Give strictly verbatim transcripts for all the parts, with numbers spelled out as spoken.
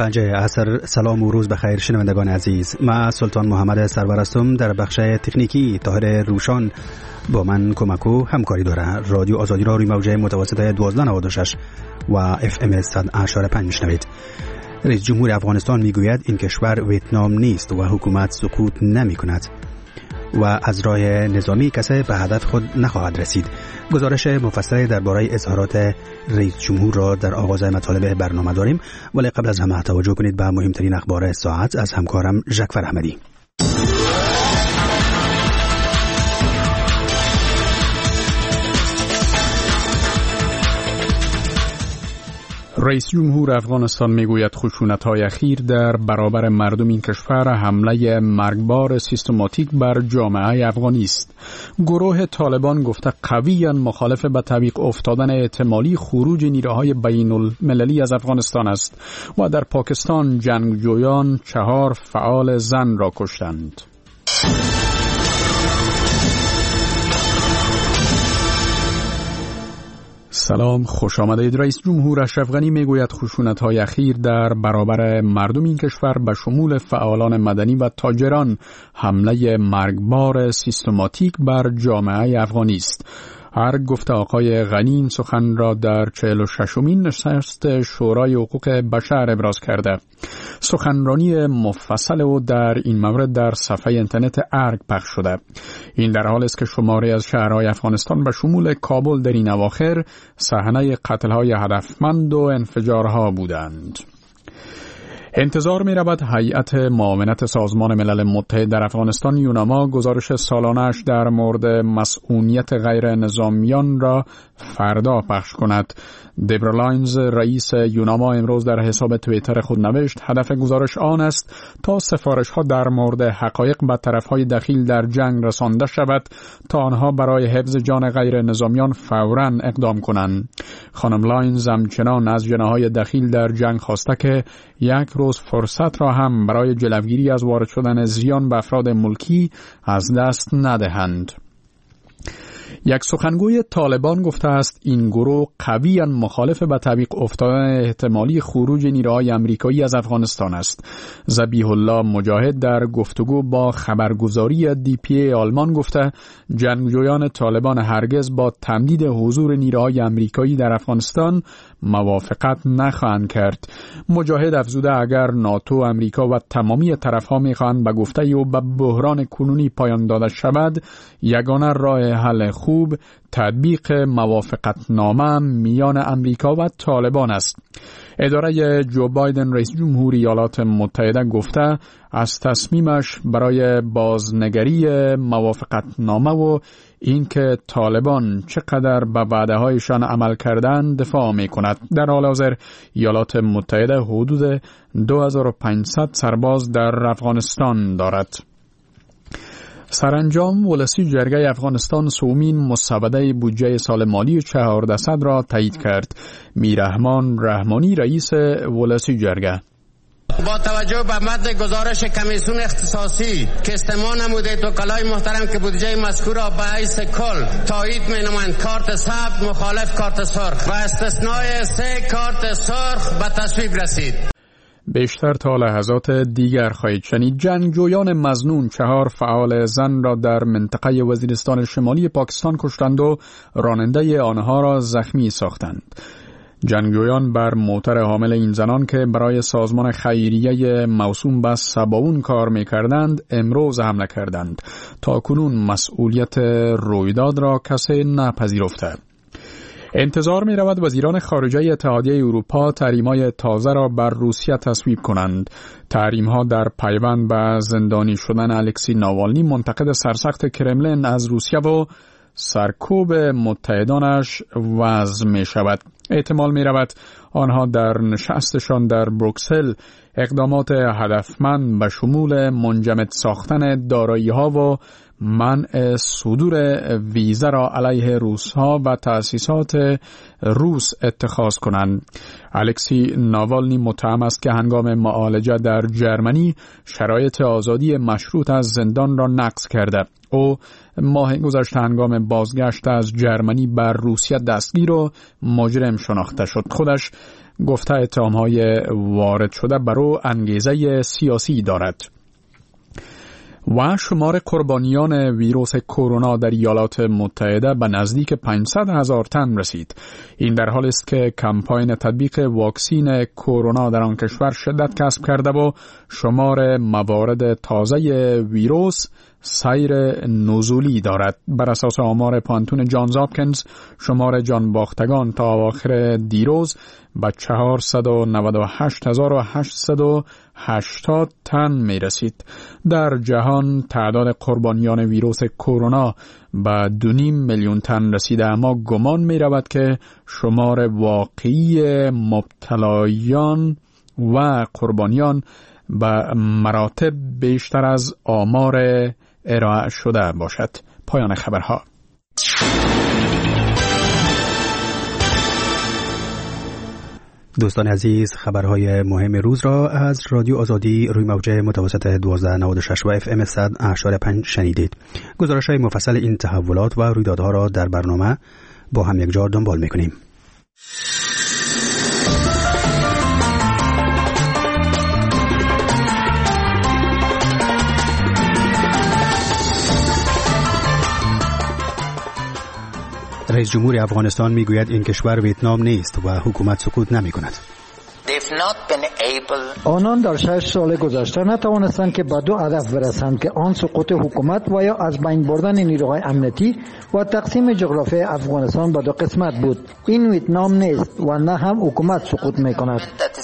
پنج عصر. سلام و روز بخیر شنوندگان عزیز. من سلطان محمد سرور هستم. در بخش تکنیکی طاهر روشان با من کمک و همکاری داره. رادیو آزادی را روی موجه متوسط دوازده نود و شش و اف ام صد و هشت و پنج میشنوید. رئیس جمهور افغانستان میگوید این کشور ویتنام نیست و حکومت سکوت نمی کند و از راه نظامی کسی به هدف خود نخواهد رسید. گزارش مفصل درباره اظهارات رئیس جمهور را در آغاز مطالب برنامه داریم، ولی قبل از همه توجه کنید به مهمترین اخبار ساعت از همکارم ژکفر احمدی. رئیس جمهور افغانستان میگوید خشونت‌های اخیر در برابر مردم این کشور حمله مرگبار سیستماتیک بر جامعه افغانی است. گروه طالبان گفته قویاً مخالف به تعویق افتادن احتمالی خروج نیروهای بین المللی از افغانستان است و در پاکستان جنگجویان چهار فعال زن را کشتند. سلام، خوش آمدید. رئیس جمهور اشرف غنی میگوید خشونت‌های اخیر در برابر مردم این کشور به شمول فعالان مدنی و تاجران حمله مرگبار سیستماتیک بر جامعه افغانی است. هر گفته آقای غنی این سخن را در چهل و ششمین نشست شورای حقوق بشر ابراز کرده. سخنرانی مفصل او در این مورد در صفحه اینترنت ارگ پخش شده. این در حالی است که شماری از شهرهای افغانستان به شمول کابل در این اواخر صحنه قتل‌های هدفمند و انفجارها بودند. انتظار می رود هیئت معاونت سازمان ملل متحد در افغانستان یوناما گزارش سالانه‌اش در مورد مسئولیت غیر نظامیان را فردا پخش کند. دبرا لاینز رئیس یوناما امروز در حساب توییتر خود نوشت هدف گزارش آن است تا سفارش‌ها در مورد حقایق به طرف‌های دخیل در جنگ رسانده شود تا آنها برای حفظ جان غیر نظامیان فوراً اقدام کنند. خانم لاینز همچنان از جناح‌های دخیل در جنگ خواسته که یک روز فرصت را هم برای جلوگیری از وارد شدن زیان به افراد ملکی از دست ندهند. یک سخنگوی طالبان گفته است این گروه قویاً مخالف به تعویق افتادن احتمالی خروج نیروهای آمریکایی از افغانستان است. ذبیح الله مجاهد در گفتگو با خبرگزاری دی پی ای آلمان گفته جنگجویان طالبان هرگز با تمدید حضور نیروهای آمریکایی در افغانستان موافقت نخواهند کرد. مجاهد افزوده اگر ناتو، آمریکا و تمامی طرف‌ها می‌خواهند به گفته او به بحران کنونی پایان داده شود، یگانه راه حل خوب تطبیق موافقتنامه میان آمریکا و طالبان است. اداره جو بایدن رئیس جمهور ایالات متحده گفته از تصمیمش برای بازنگری موافقتنامه و اینکه طالبان چقدر به وعده‌هایشان عمل کردند دفاع می‌کند. در حال حاضر ایالات متحده حدود دو هزار و پانصد سرباز در افغانستان دارد. سرانجام ولسی جرگه افغانستان سومین مسوده بودجه سال مالی چهاردهصد را تایید کرد. میررحمان رحمانی رئیس ولسی جرگه با توجه به متن گزارش کمیسیون اختصاصی که استماع نمودید وکلای محترم که بودجه مذکور را به حیث کل تایید می‌نمایند کارت سبز مخالف کارت سرخ و استثنای سه کارت سرخ به تصویب رسید. بیشتر تا لحظات دیگر خواهید شنید. جنگجویان مظنون چهار فعال زن را در منطقه وزیرستان شمالی پاکستان کشتند و راننده آنها را زخمی ساختند. جنگجویان بر موتر حامل این زنان که برای سازمان خیریه موسوم به سباون کار می‌کردند امروز حمله کردند. تاکنون مسئولیت رویداد را کسی نپذیرفته. انتظار می رود وزیران خارجه اتحادیه اروپا تحریم‌های تازه را بر روسیه تصویب کنند. تحریم‌ها در پیوند به زندانی شدن الکسی ناوالنی منتقد سرسخت کرملین از روسیه و سرکوب متحدانش وضع می شود. احتمال می رود آنها در نشستشان در بروکسل اقدامات هدفمند به شمول منجمد ساختن دارایی‌ها و منع صدور ویزا را علیه روس‌ها و تأسیسات روس اتخاذ کنند. الکسی ناوالنی متهم است که هنگام معالجه در جرمنی شرایط آزادی مشروط از زندان را نقض کرده. او ماه گذشته هنگام بازگشت از جرمنی بر روسیه دستگیر و مجرم شناخته شد. خودش گفته اتهام‌های وارد شده بر او انگیزه سیاسی دارد. و شمار قربانیان ویروس کرونا در ایالات متحده به نزدیک پانصد هزار تن رسید. این در حالی است که کمپاین تطبیق واکسین کرونا در آن کشور شدت کسب کرده و شمار موارد تازه ویروس سیر نزولی دارد. بر اساس آمار پانتون جانز هاپکینز شمار جان باختگان تا آخر دیروز به چهارصد و نود و هشت هزار و هشتصد و هشتاد تن می رسید. در جهان تعداد قربانیان ویروس کرونا به دو نیم میلیون تن رسیده، اما گمان می رود که شمار واقعی مبتلایان و قربانیان به مراتب بیشتر از آمار ارائه شده باشد. پایان خبرها. دوستان عزیز، خبرهای مهم روز را از رادیو آزادی روی موج متوسط دوازده نود و شش و اف ام صد و هشت پنج شنیدید. گزارش‌های مفصل این تحولات و رویدادها را در برنامه با هم یکجا دنبال می‌کنیم. رئیس جمهور افغانستان میگوید این کشور ویتنام نیست و حکومت سکوت نمی کند. آنان در شش سال گذشته نتوانستند که به دو هدف برسند که آن سقوط حکومت و یا از بین بردن نیروهای امنیتی و تقسیم جغرافی افغانستان به دو قسمت بود. این ویتنام نیست و نه هم حکومت سقوط می کند.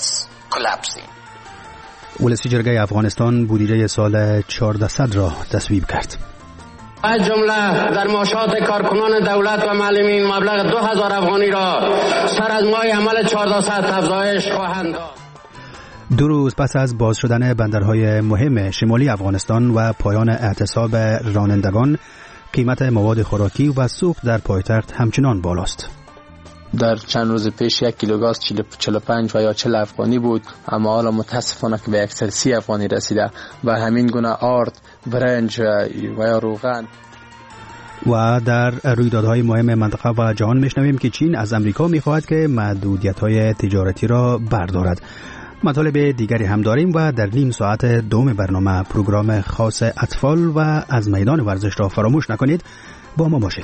ولسی جرگه افغانستان بودجه سال چهاردهصد را تصویب کرد. از جمله در معاشات کارکنان دولت و معلمین مبلغ دو هزار افغانی را سر از ماه عمل چهاردهصد افزایش خواهند داد. دو روز پس از باز شدن بندرهای مهم شمالی افغانستان و پایان اعتصاب رانندگان، قیمت مواد خوراکی و سوخت در پایتخت همچنان بالاست. در چند روز پیش یک کیلو گاز چهل و پنج و یا چهل افغانی بود، اما حالا متاسفانه که به اکثر سی افغانی رسیده و همین گونه آرد، برنج و یا روغن. و در رویدادهای مهم منطقه و جهان میشنویم که چین از امریکا میخواهد که محدودیت‌های تجارتی را بردارد. مطالب دیگری هم داریم و در نیم ساعت دوم برنامه پروگرام خاص اطفال و از میدان ورزش را فراموش نکنید. با ما باشید.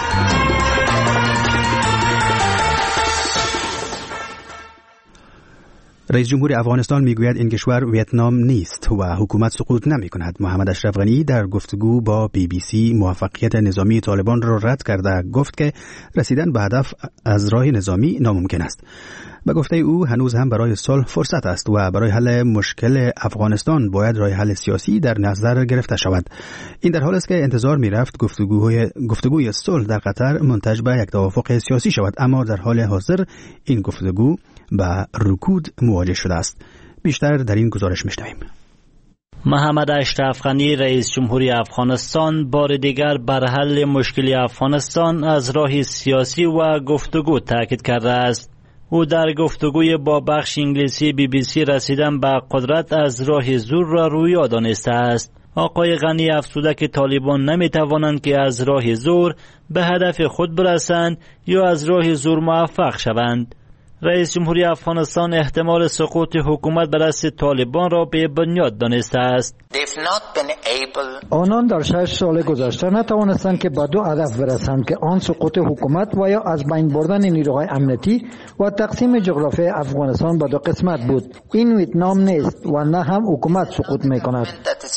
رئیس جمهور افغانستان میگوید این کشور ویتنام نیست و حکومت سقوط نمی کند. محمد اشرف غنی در گفتگو با بی بی سی موفقیت نظامی طالبان را رد کرده گفت که رسیدن به هدف از راه نظامی ناممکن است. به گفته او هنوز هم برای صلح فرصت است و برای حل مشکل افغانستان باید راه حل سیاسی در نظر گرفته شود. این در حالی است که انتظار می رفت گفتگوی گفتگوی صلح در قطر منتج به یک توافق سیاسی شود، اما در حال حاضر این گفتگو با رکود مواجه شده است. بیشتر در این گزارش میشنویم. محمد اشرف غنی رئیس جمهوری افغانستان بار دیگر بر حل مشکل افغانستان از راه سیاسی و گفتگو تاکید کرده است. او در گفتگوی با بخش انگلیسی بی بی سی رسیدن به قدرت از راه زور را رویا دانسته است. آقای غنی افزوده که طالبان نمی توانند که از راه زور به هدف خود برسند یا از راه زور موفق شوند. رئیس جمهوری افغانستان احتمال سقوط حکومت بر دست طالبان را به بنیاد دانسته است. آنان در شش سال گذشته نتوانستند که به دو هدف برسند که آن سقوط حکومت و یا از بین بردن نیروهای امنیتی و تقسیم جغرافی افغانستان به دو قسمت بود. این ویتنام نیست و نه هم حکومت سقوط می کند.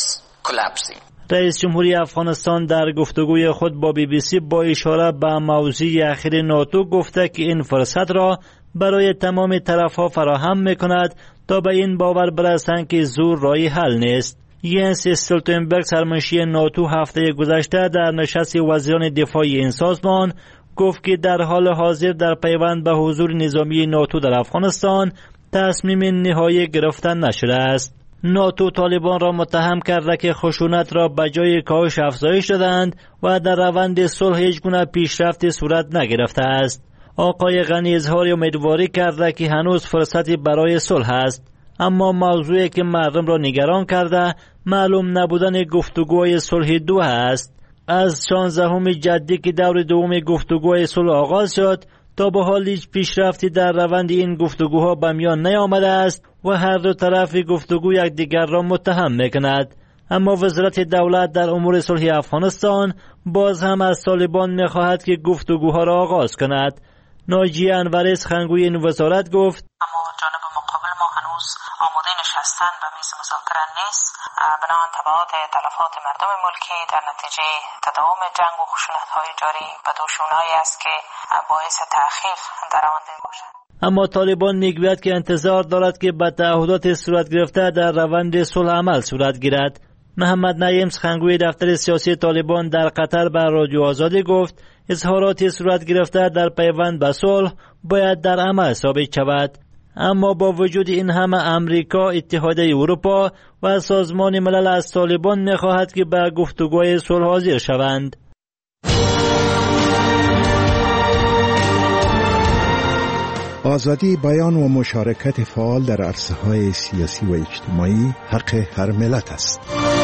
رئیس جمهوری افغانستان در گفتگوی خود با بی بی سی با اشاره به موضوع اخیر ناتو گفته که این فرصت را برای تمام طرفها فراهم می‌کند تا به این باور برسند که زور راه حل نیست. ینس استولتنبرگ سرمنشی ناتو هفته گذشته در نشست وزیران دفاع این سازمان گفت که در حال حاضر در پیوند به حضور نظامی ناتو در افغانستان تصمیم نهایی گرفتن نشده است. ناتو طالبان را متهم کرده که خشونت را به جای کاهش افزایش دادند و در روند صلح هیچ گونه پیشرفت صورت نگرفته است. آقای غنی اظهار امیدواری کرده که هنوز فرصتی برای صلح است، اما موضوعی که مردم را نگران کرده معلوم نبودن گفتگوهای صلح دو است. از شانزدهم جدی که دور دوم گفتگوهای صلح آغاز شد تا به حال هیچ پیشرفتی در روند این گفتگوها به میان نیامده است و هر دو طرف گفتگو یکدیگر را متهم میکند. اما وزارت دولت در امور صلح افغانستان باز هم از طالبان میخواهد که گفتگوها را آغاز کند. ناجیه انوری سخنگوی این وزارت گفت اما جانب مقابل ما هنوز آماده نشستن به میز مذاکره نیست. بنابراین تبعات تلفات مردم ملکی در نتیجه تداوم جنگ و خشونت‌های جاری به دوشونهایی است که باعث تأخیر در روند باشد. اما طالبان میگوید که انتظار دارد که به تعهدات صورت گرفته در روند صلح عمل صورت گیرد. محمد نعیم سخنگوی دفتر سیاسی طالبان در قطر به رادیو آزادی گفت اظهارات صورت گرفته در پیوند به صلح باید در عمل ثابت شود. اما با وجود این همه امریکا، اتحادیه اروپا و سازمان ملل از طالبان می‌خواهد که به گفتگوهای صلح حاضر شوند. آزادی بیان و مشارکت فعال در عرصه‌های سیاسی و اجتماعی حق هر ملت است.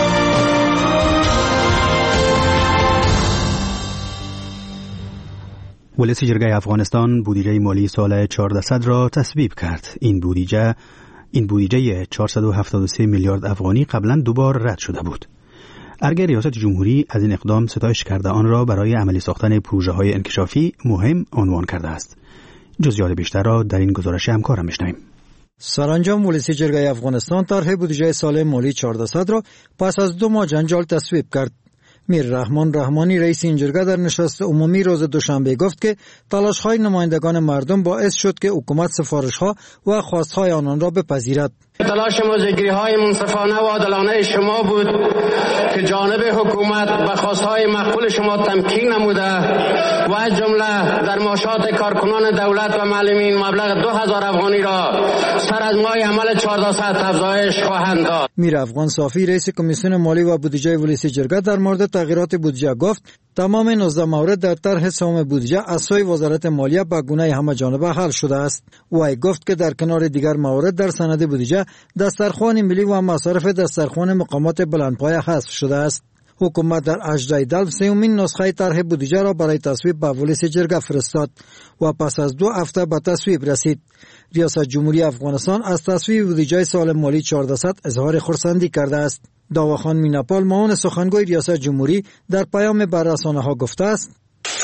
ولسی جرگه افغانستان بودجه مالی سال چهارصد را تصویب کرد. این بودجه این بودجه چهارصد و هفتاد و سه میلیارد افغانی قبلا دوبار رد شده بود. ارگه ریاست جمهوری از این اقدام ستایش کرده آن را برای عملی ساختن پروژه‌های انکشافی مهم عنوان کرده است. جزئیات بیشتر را در این گزارش همکارم می‌شنویم. سرانجام ولسی جرگه افغانستان طرح بودجه سال مالی چهارصد را پس از دو ماه جنجال تصویب کرد. میر رحمان رحمانی رئیس این جرگه در نشست عمومی روز دوشنبه گفت که تلاش‌های نمایندگان مردم باعث شد که حکومت سفارش‌ها و خواست‌های آنان را بپذیرد. تلاش موضع‌گیری‌های منصفانه و عادلانه شما بود که جانب حکومت به خواست‌های معقول شما تمکین نموده و از جمله در معاشات کارکنان دولت و معلمین مبلغ دو هزار افغانی را سر از ماه عمل چهارصد افزایش خواهند داد. میر افغان صافی رئیس کمیسیون مالی و بودجه ولسی جرگه در مورد تغییرات بودجه گفت تمام نوزده مورد در طرح سوم بودجه از سوی وزارت مالیه به گونه همه جانبه حل شده است. او گفت که در کنار دیگر موارد در سند بودجه دسترخوان ملی و مصارف دسترخوان مقامات بلندپایه حذف شده است. حکومت در اجرای دلو سومین نسخه طرح بودجه را برای تصویب به ولسی جرگه فرستاد و پس از دو هفته به تصویب رسید. ریاست جمهوری افغانستان از تصویب بودجه سال مالی چهارصد اظهار خرسندی کرده است. داواخان میناپال معاون سخنگوی ریاست جمهوری در پیام به رسانه‌ها گفته است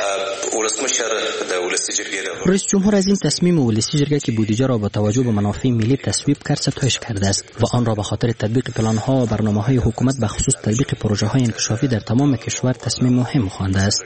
رئیس جمهور از این تصمیم ولسی جرگه که بودجه را با توجه به منافع ملی تصویب کرد ستایش کرده است و آن را به خاطر تطبیق پلان‌ها و برنامه‌های حکومت به خصوص تطبیق پروژه‌های انکشافی در تمام کشور تصمیم مهم خوانده است.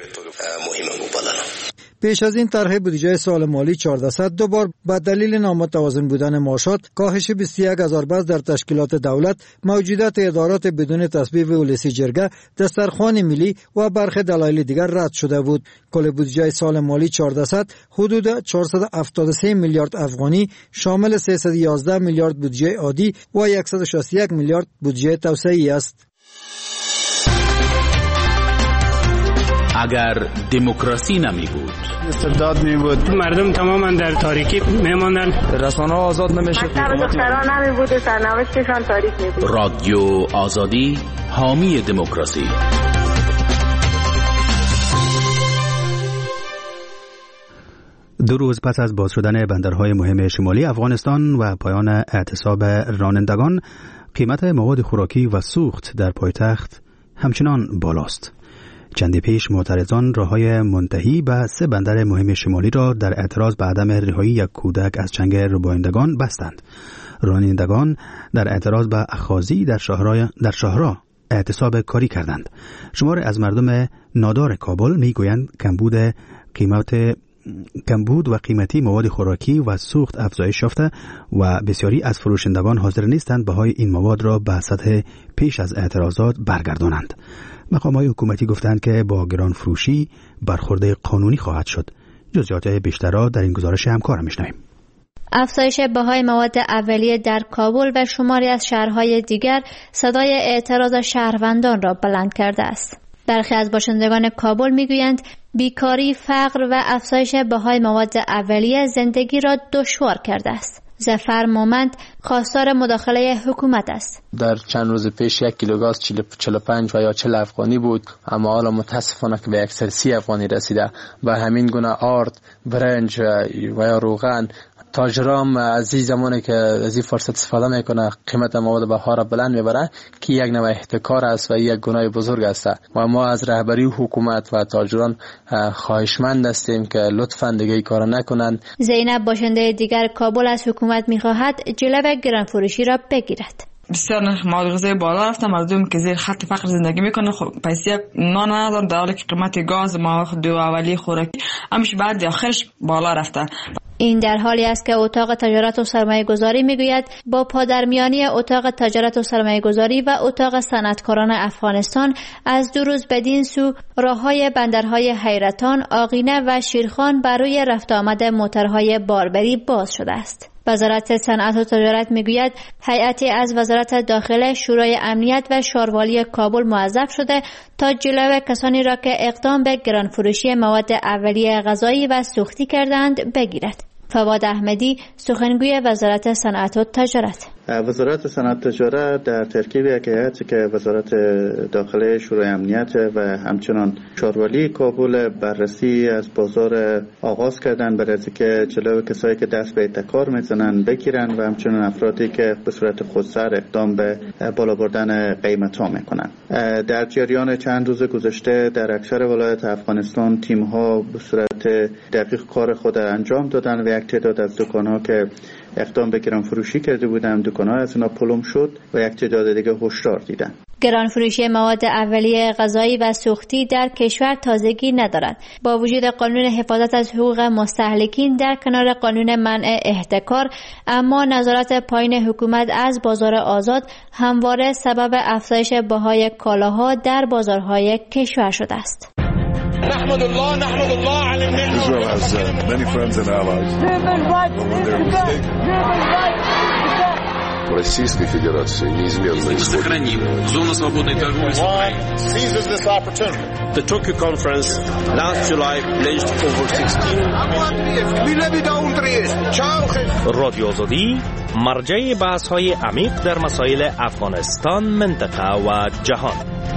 پیش از این طرح بودجه سال مالی چهارصد دو بار به دلیل نامتوازن بودن معاشات، کاهش بیست و یک هزار بست در تشکیلات دولت، موجودیت ادارات بدون تصویب ولسی جرگه، دسترخوان ملی و برخی دلایل دیگر رد شده بود. کل بودجه سال مالی چهارصد حدود چهارصد و هفتاد و سه میلیارد افغانی شامل سیصد و یازده میلیارد بودجه عادی و صد و شصت و یک میلیارد بودجه توسعه‌ای است. اگر دموکراسی نمی بود، استبداد می بود، مردم تماما در تاریکی می ماندن، رسانه‌ها آزاد نمیشه، مکتب دختران نمی بود، سرنوشتشان تاریک می بود. رادیو آزادی حامی دموکراسی. دو روز پس از باز شدن بندرهای مهم شمالی افغانستان و پایان اعتصاب رانندگان، قیمت مواد خوراکی و سوخت در پایتخت همچنان بالاست. چندی پیش معترضان راههای منتهی به سه بندر مهم شمالی را در اعتراض به عدم رهایی یک کودک از چنگ ربایندگان بستند. رانندگان در اعتراض به اخاذی در شهرها در شهرها اعتصاب کاری کردند. شمار از مردم نادار کابل میگویند کمبود قیمت کمبود و قیمتی مواد خوراکی و سوخت افزایش یافته و بسیاری از فروشندگان حاضر نیستند بهای این مواد را به سطح پیش از اعتراضات برگردانند. مقامات حکومتی گفتند که با گران فروشی برخورد قانونی خواهد شد. جزئیات بیشتر را در این گزارش همکارم میشنویم. افزایش بهای مواد اولیه در کابل و شماری از شهرهای دیگر صدای اعتراض شهروندان را بلند کرده است. برخی از باشندگان کابل میگویند بیکاری، فقر و افزایش بهای مواد اولیه زندگی را دشوار کرده است. ظفر مومند خواستار مداخله حکومت است. در چند روز پیش یک کیلو گاز چهل و پنج و یا چهل افغانی بود، اما حالا متاسفانه که به اکثر سی افغانی رسیده و همین گونه آرد، برنج و یا روغن. تاجرام از این زمانی که از این فرصت استفاده میکنه قیمت مواد بها را بلند میبره که یک نوع احتکار است و یک گناه بزرگ است و ما از رهبری حکومت و تاجران خواهشمند هستیم که لطفاً دیگه این کارا نکنند. زینب باشنده دیگر کابل از حکومت میخواهد جلوی گرانفروشی را بگیرد. بسیار نرخ مواد غذایی بالا رفته، مردم که زیر خط فقر زندگی میکنه خب پیسه نان ندارن، در حالی که قیمت گاز ما دو اولی خوراکی همیشه بعد آخرش بالا رفته. این در حالی است که اتاق تجارت و سرمایه گذاری میگوید با پادرمیانی اتاق تجارت و سرمایه گذاری و اتاق صنعتکاران افغانستان از دو روز بدین سو راههای بندرهای حیرتان، آقینه و شیرخان برای رفت آمد موترهای باربری باز شده است. وزارت صنعت و تجارت میگوید هیئتی از وزارت داخله، شورای امنیت و شاروالی کابل موظف شده تا جلوی کسانی را که اقدام به گرانفروشی مواد اولیه غذایی و سوختی کردند بگیرد. فواد احمدی، سخنگوی وزارت صنعت و تجارت: وزارت صنعت و تجارت در ترکیب یک هیئتی که وزارت داخله، شورای امنیت و همچنان شاروالی کابل بررسی از بازار آغاز کردن برای اینکه جلوی کسایی که دست به احتکار میزنن بگیرن و همچنان افرادی که به صورت خودسر اقدام به بالا بردن قیمت ها میکنن. در جریان چند روز گذشته در اکثر ولایات افغانستان تیم ها به صورت دقیق کار خود انجام دادن و یک تعداد از دکان ها که اقدام به گرانفروشی کرده بودند دکان‌ها از اینا پلم شد و یک تعداد دیگه هشدار دیدن. گرانفروشی مواد اولیه غذایی و سوختی در کشور تازگی ندارد. با وجود قانون حفاظت از حقوق مستهلکین در کنار قانون منع احتکار، اما نظارت پایین حکومت از بازار آزاد همواره سبب افزایش بهای کالاها در بازارهای کشور شده است. نحمد الله نحمد الله على النعمة. Israel has uh, many friends and allies. В Российской Федерации неизменно сохраним зону свободной торговли. Seizes this opportunity. The Tokyo conference last July pledged over sixteen رادیو آزادی مرجع بحث‌های عمیق در مسائل افغانستان، منطقه و جهان.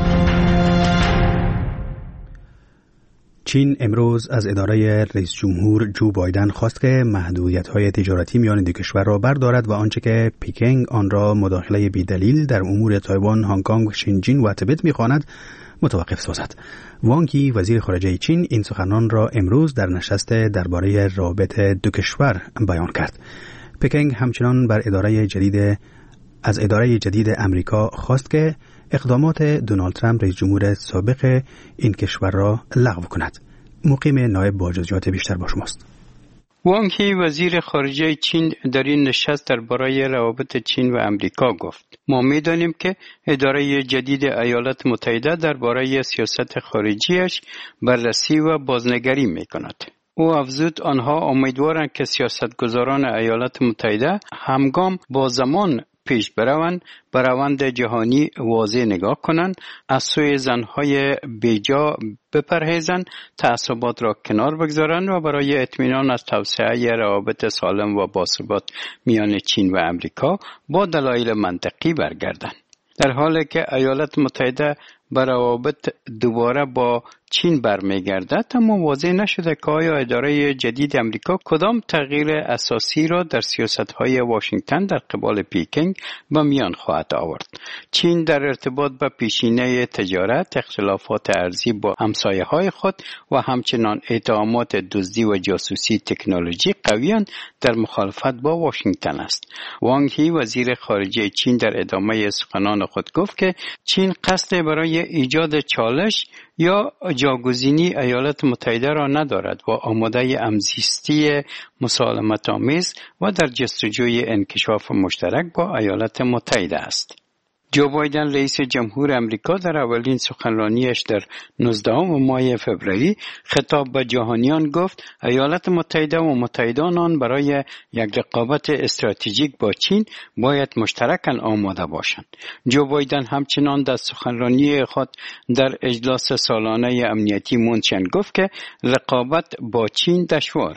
چین امروز از اداره رئیس جمهور جو بایدن خواست که محدودیت‌های تجارتی میان دو کشور را بردارد و آنچه که پکینگ آن را مداخله بی‌دلیل در امور تایوان، هنگ کنگ، شینجین و تبت می‌خواند متوقف سازد. وانگ یی وزیر خارجه چین این سخنان را امروز در نشست درباره روابط دو کشور بیان کرد. پکینگ همچنان بر اداره جدید از اداره جدید امریکا خواست که اقدامات دونالد ترامپ رئیس جمهور سابق این کشور را لغو کند. مقیم نایب با جزئیات بیشتر با شماست. وانگ یی وزیر خارجه چین در این نشست درباره روابط چین و امریکا گفت: ما می‌دانیم که اداره جدید ایالات متحده درباره سیاست خارجیش بررسی و بازنگری می‌کند. او افزود آنها امیدوارند که سیاستگزاران ایالات متحده همگام با زمان پیش بروند، به روند جهانی واضح نگاه کنند، از سوی زنهای بیجا بپرهیزند، تعصبات را کنار بگذارند و برای اطمینان از توسعه روابط سالم و باثبات میان چین و امریکا با دلایل منطقی برگردند. در حالی که ایالات متحده به روابط دوباره با چین برمیگردد، اما واضح نشده که آیا اداره جدید امریکا کدام تغییر اساسی را در سیاست‌های واشنگتن در قبال پکینگ به میان خواهد آورد. چین در ارتباط با پیشینه تجارت، اختلافات ارزی با همسایه‌های خود و همچنان اتهامات دزدی و جاسوسی تکنولوژی قویاً در مخالفت با واشنگتن است. وانگ یی وزیر خارجه چین در ادامه سخنان خود گفت که چین قصد برای ایجاد چالش یا جاگزینی ایالات متحده را ندارد و آماده همزیستی مسالمت‌آمیز و در جستجوی انکشاف مشترک با ایالات متحده است. جو بایدن رئیس جمهور امریکا در اولین سخنرانیش در نوزدهم ماه فوریه خطاب به جهانیان گفت ایالات متحده و متحدان آن برای یک رقابت استراتژیک با چین باید مشترکاً آماده باشند. جو بایدن همچنان در سخنرانی خود در اجلاس سالانه امنیتی مونشن گفت که رقابت با چین دشوار است.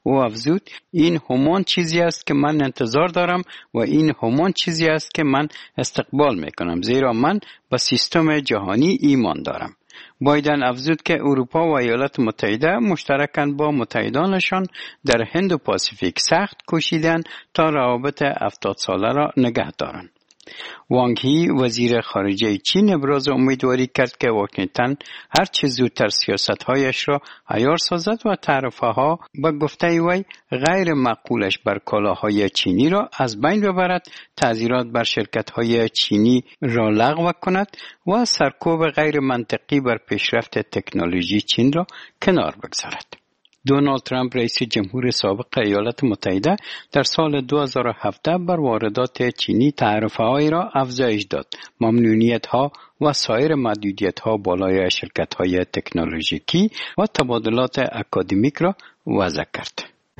او افزود این همان چیزی است که من انتظار دارم و این همان چیزی است که من استقبال میکنم، زیرا من به سیستم جهانی ایمان دارم. بایدن افزود که اروپا و ایالات متحده مشترکاً با متحدانشان در هند و پاسیفیک سخت کوشیدند تا روابط هفتاد ساله را نگه دارند. وانگ هی وزیر خارجه چین ابراز امیدواری کرد که واشنگتن هر چه زودتر سیاست‌هایش را عیار سازد و تعرفه‌ها به گفته وی غیر معقولش بر کالاهای چینی را از بین ببرد، تعزیرات بر شرکت‌های چینی را لغو کند و سرکوب غیر منطقی بر پیشرفت تکنولوژی چین را کنار بگذارد. دونالد ترامپ رئیس جمهور سابق ایالات متحده در سال دو هزار و هفده بر واردات چینی تعرفه‌های را افزایش داد، ممنوعیت‌ها و سایر محدودیت‌ها بالای شرکت‌های تکنولوژیکی و تبادلات اکادمیک را وضع کرد.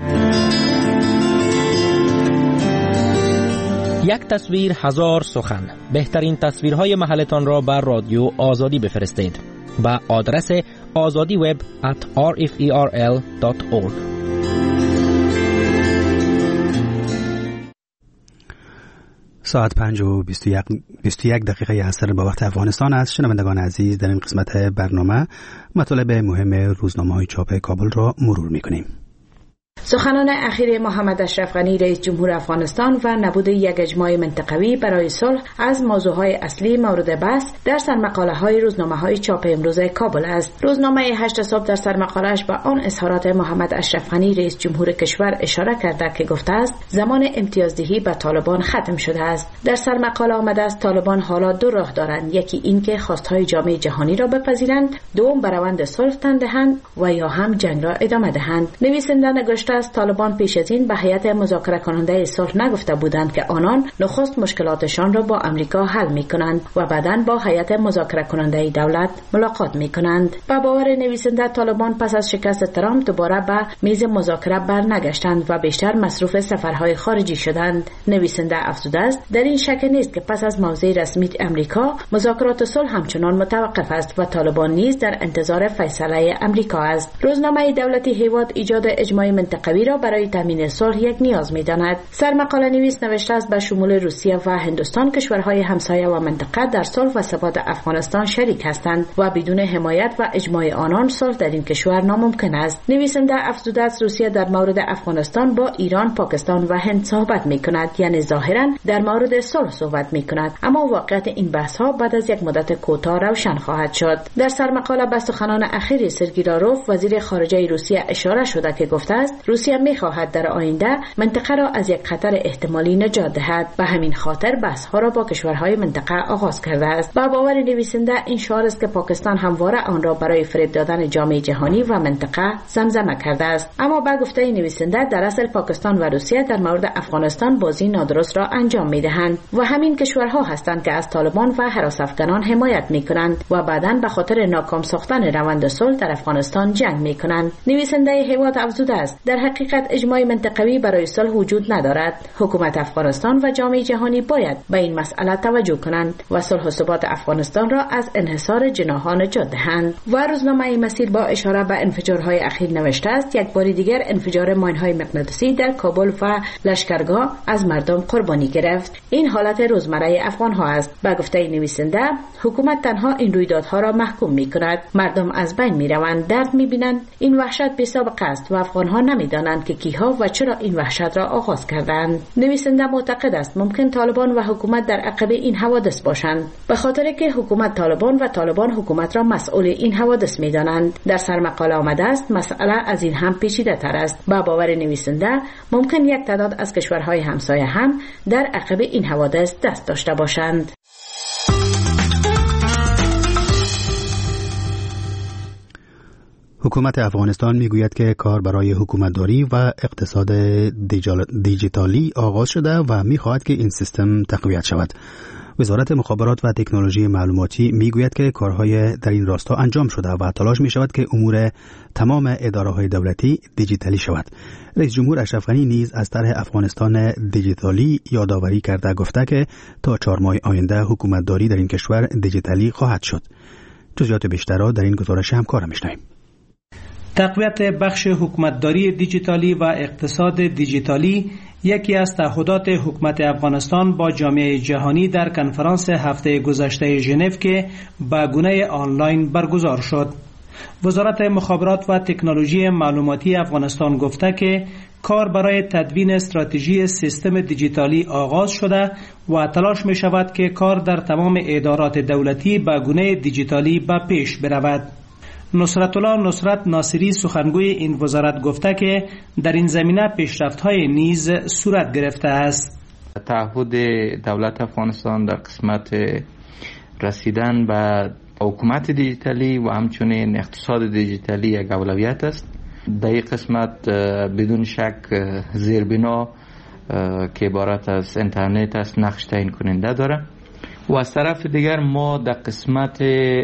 یک تصویر هزار سخن. بهترین تصویرهای محلتان را بر رادیو آزادی بفرستید با آدرس azadi web at r f e r l dot org. ساعت پنج و بیست و یک دقیقه عصر با وقت افغانستان است. شنوندگان عزیز، در این قسمت برنامه مطالب مهم روزنامه‌های چاپ کابل را مرور می‌کنیم. سخنان اخیر محمد اشرف غنی رئیس جمهور افغانستان و نبود یک اجماع منطقوی برای صلح از موضوعهای اصلی مورد بحث در سرمقاله‌های روزنامه‌های چاپ امروز کابل است. روزنامه هشت صبح در سرمقاله‌اش به آن اظهارات محمد اشرف غنی رئیس جمهور کشور اشاره کرده که گفته است زمان امتیازدهی به طالبان ختم شده است. در سرمقاله آمده است طالبان حالا دو راه دارند، یکی این که خواستهای جامعه جهانی را بپذیرند، دوم به روند صلح تن دهند و یا هم جنگ را ادامه دهند. نویسنده نگفته است طالبان پیش از این به هیئت مذاکره کننده صلح نگفته بودند که آنان نخست مشکلاتشان را با امریکا حل می‌کنند و بعداً با هیئت مذاکره کننده دولت ملاقات می‌کنند. با باور نویسنده طالبان پس از شکست ترامپ دوباره به میز مذاکره برنگشتند و بیشتر مصروف سفرهای خارجی شدند. نویسنده افزوده است در این شک نیست که پس از موضع رسمی امریکا مذاکرات صلح همچنان متوقف است و طالبان نیز در انتظار فیصله امریکا است. روزنامه دولتی هیواد ایجاد اجماع منطقوی را برای تامین صلح یک نیاز می‌داند. سرمقاله نویس نوشته است به شمول روسیه و هندوستان کشورهای همسایه و منطقه در صلح و ثبات افغانستان شریک هستند و بدون حمایت و اجماع آنان صلح در این کشور ناممکن است. نویسنده افزوده است روسیه در مورد افغانستان با ایران، پاکستان و هند صحبت می‌کند، یعنی ظاهراً در مورد صلح صحبت می‌کند، اما واقعیت این بحث‌ها بعد از یک مدت کوتاه روشن خواهد شد. در سرمقاله به سخنان اخیر سرگئی لاروف وزیر خارجه روسیه اشاره شده که گفته است روسیه می‌خواهد در آینده منطقه را از یک خطر احتمالی نجات دهد و همین خاطر بحث‌ها را با کشورهای منطقه آغاز کرده است. با باور نویسنده این شعار است که پاکستان همواره آن را برای فریب دادن جامعه جهانی و منطقه زمزمه کرده است. اما با گفته نویسنده در اصل پاکستان و روسیه در مورد افغانستان بازی نادرست را انجام می‌دهند و همین کشورها هستند که از طالبان و هراس افغانان حمایت می‌کنند و بعداً به خاطر ناکام ساختن روند صلح در افغانستان جنگ می‌کنند. نویسنده هیواد افزوده است در حقیقت اجماع منطقوی برای صلح وجود ندارد. حکومت افغانستان و جامعه جهانی باید به این مسئله توجه کنند و صلح و ثبات افغانستان را از انحصار جناحان نجات دهند. و روزنامه مسیر با اشاره به انفجارهای اخیر نوشته است یک بار دیگر انفجار ماین‌های مغناطیسی در کابل و لشکرگاه از مردم قربانی گرفت. این حالت روزمره افغان‌ها است. به گفته نویسنده حکومت تنها این رویدادها را محکوم می‌کند. مردم از بین می‌روند، درد می‌بینند. این وحشت بی‌سابقه است و افغان‌ها نمی‌دانند که کیها و چرا این وحشت را آغاز کردند. نویسنده معتقد است ممکن طالبان و حکومت در عقب این حوادث باشند، به خاطر که حکومت طالبان و طالبان حکومت را مسئول این حوادث می‌دانند. در سرمقاله آمده است مسئله از این هم پیچیده تر است. با باور نویسنده ممکن یک تعداد از کشورهای همسایه هم در عقب این حوادث دست داشته باشند. حکومت افغانستان میگوید که کار برای حکومتداری و اقتصاد دیجیتالی آغاز شده و میخواهد که این سیستم تقویت شود. وزارت مخابرات و تکنولوژی معلوماتی میگوید که کارهای در این راستا انجام شده و تلاش می شود که امور تمام اداره‌های دولتی دیجیتالی شود. رئیس جمهور اشرف غنی نیز از طرح افغانستان دیجیتالی یادآوری کرده گفته که تا چهار ماه آینده حکومتداری در این کشور دیجیتالی خواهد شد. جزئیات بیشتر را در این گزارش همکارم میشنویم. تقویت بخش حکومتداری دیجیتالی و اقتصاد دیجیتالی یکی از تعهدات حکومت افغانستان با جامعه جهانی در کنفرانس هفته گذشته ژنو که به گونه آنلاین برگزار شد. وزارت مخابرات و تکنولوژی معلوماتی افغانستان گفته که کار برای تدوین استراتژی سیستم دیجیتالی آغاز شده و تلاش می شود که کار در تمام ادارات دولتی به گونه دیجیتالی به پیش برود. نصرت الله نصرت ناصری سخنگوی این وزارت گفته که در این زمینه پیشرفت‌های نیز صورت گرفته است. تعهد دولت افغانستان در قسمت رسیدن به حکومت دیجیتالی و همچنین اقتصاد دیجیتالی یک اولویت است. در این قسمت بدون شک زیربنا که عبارت از اینترنت است نقش تعیین کننده داره و از طرف دیگر ما در قسمت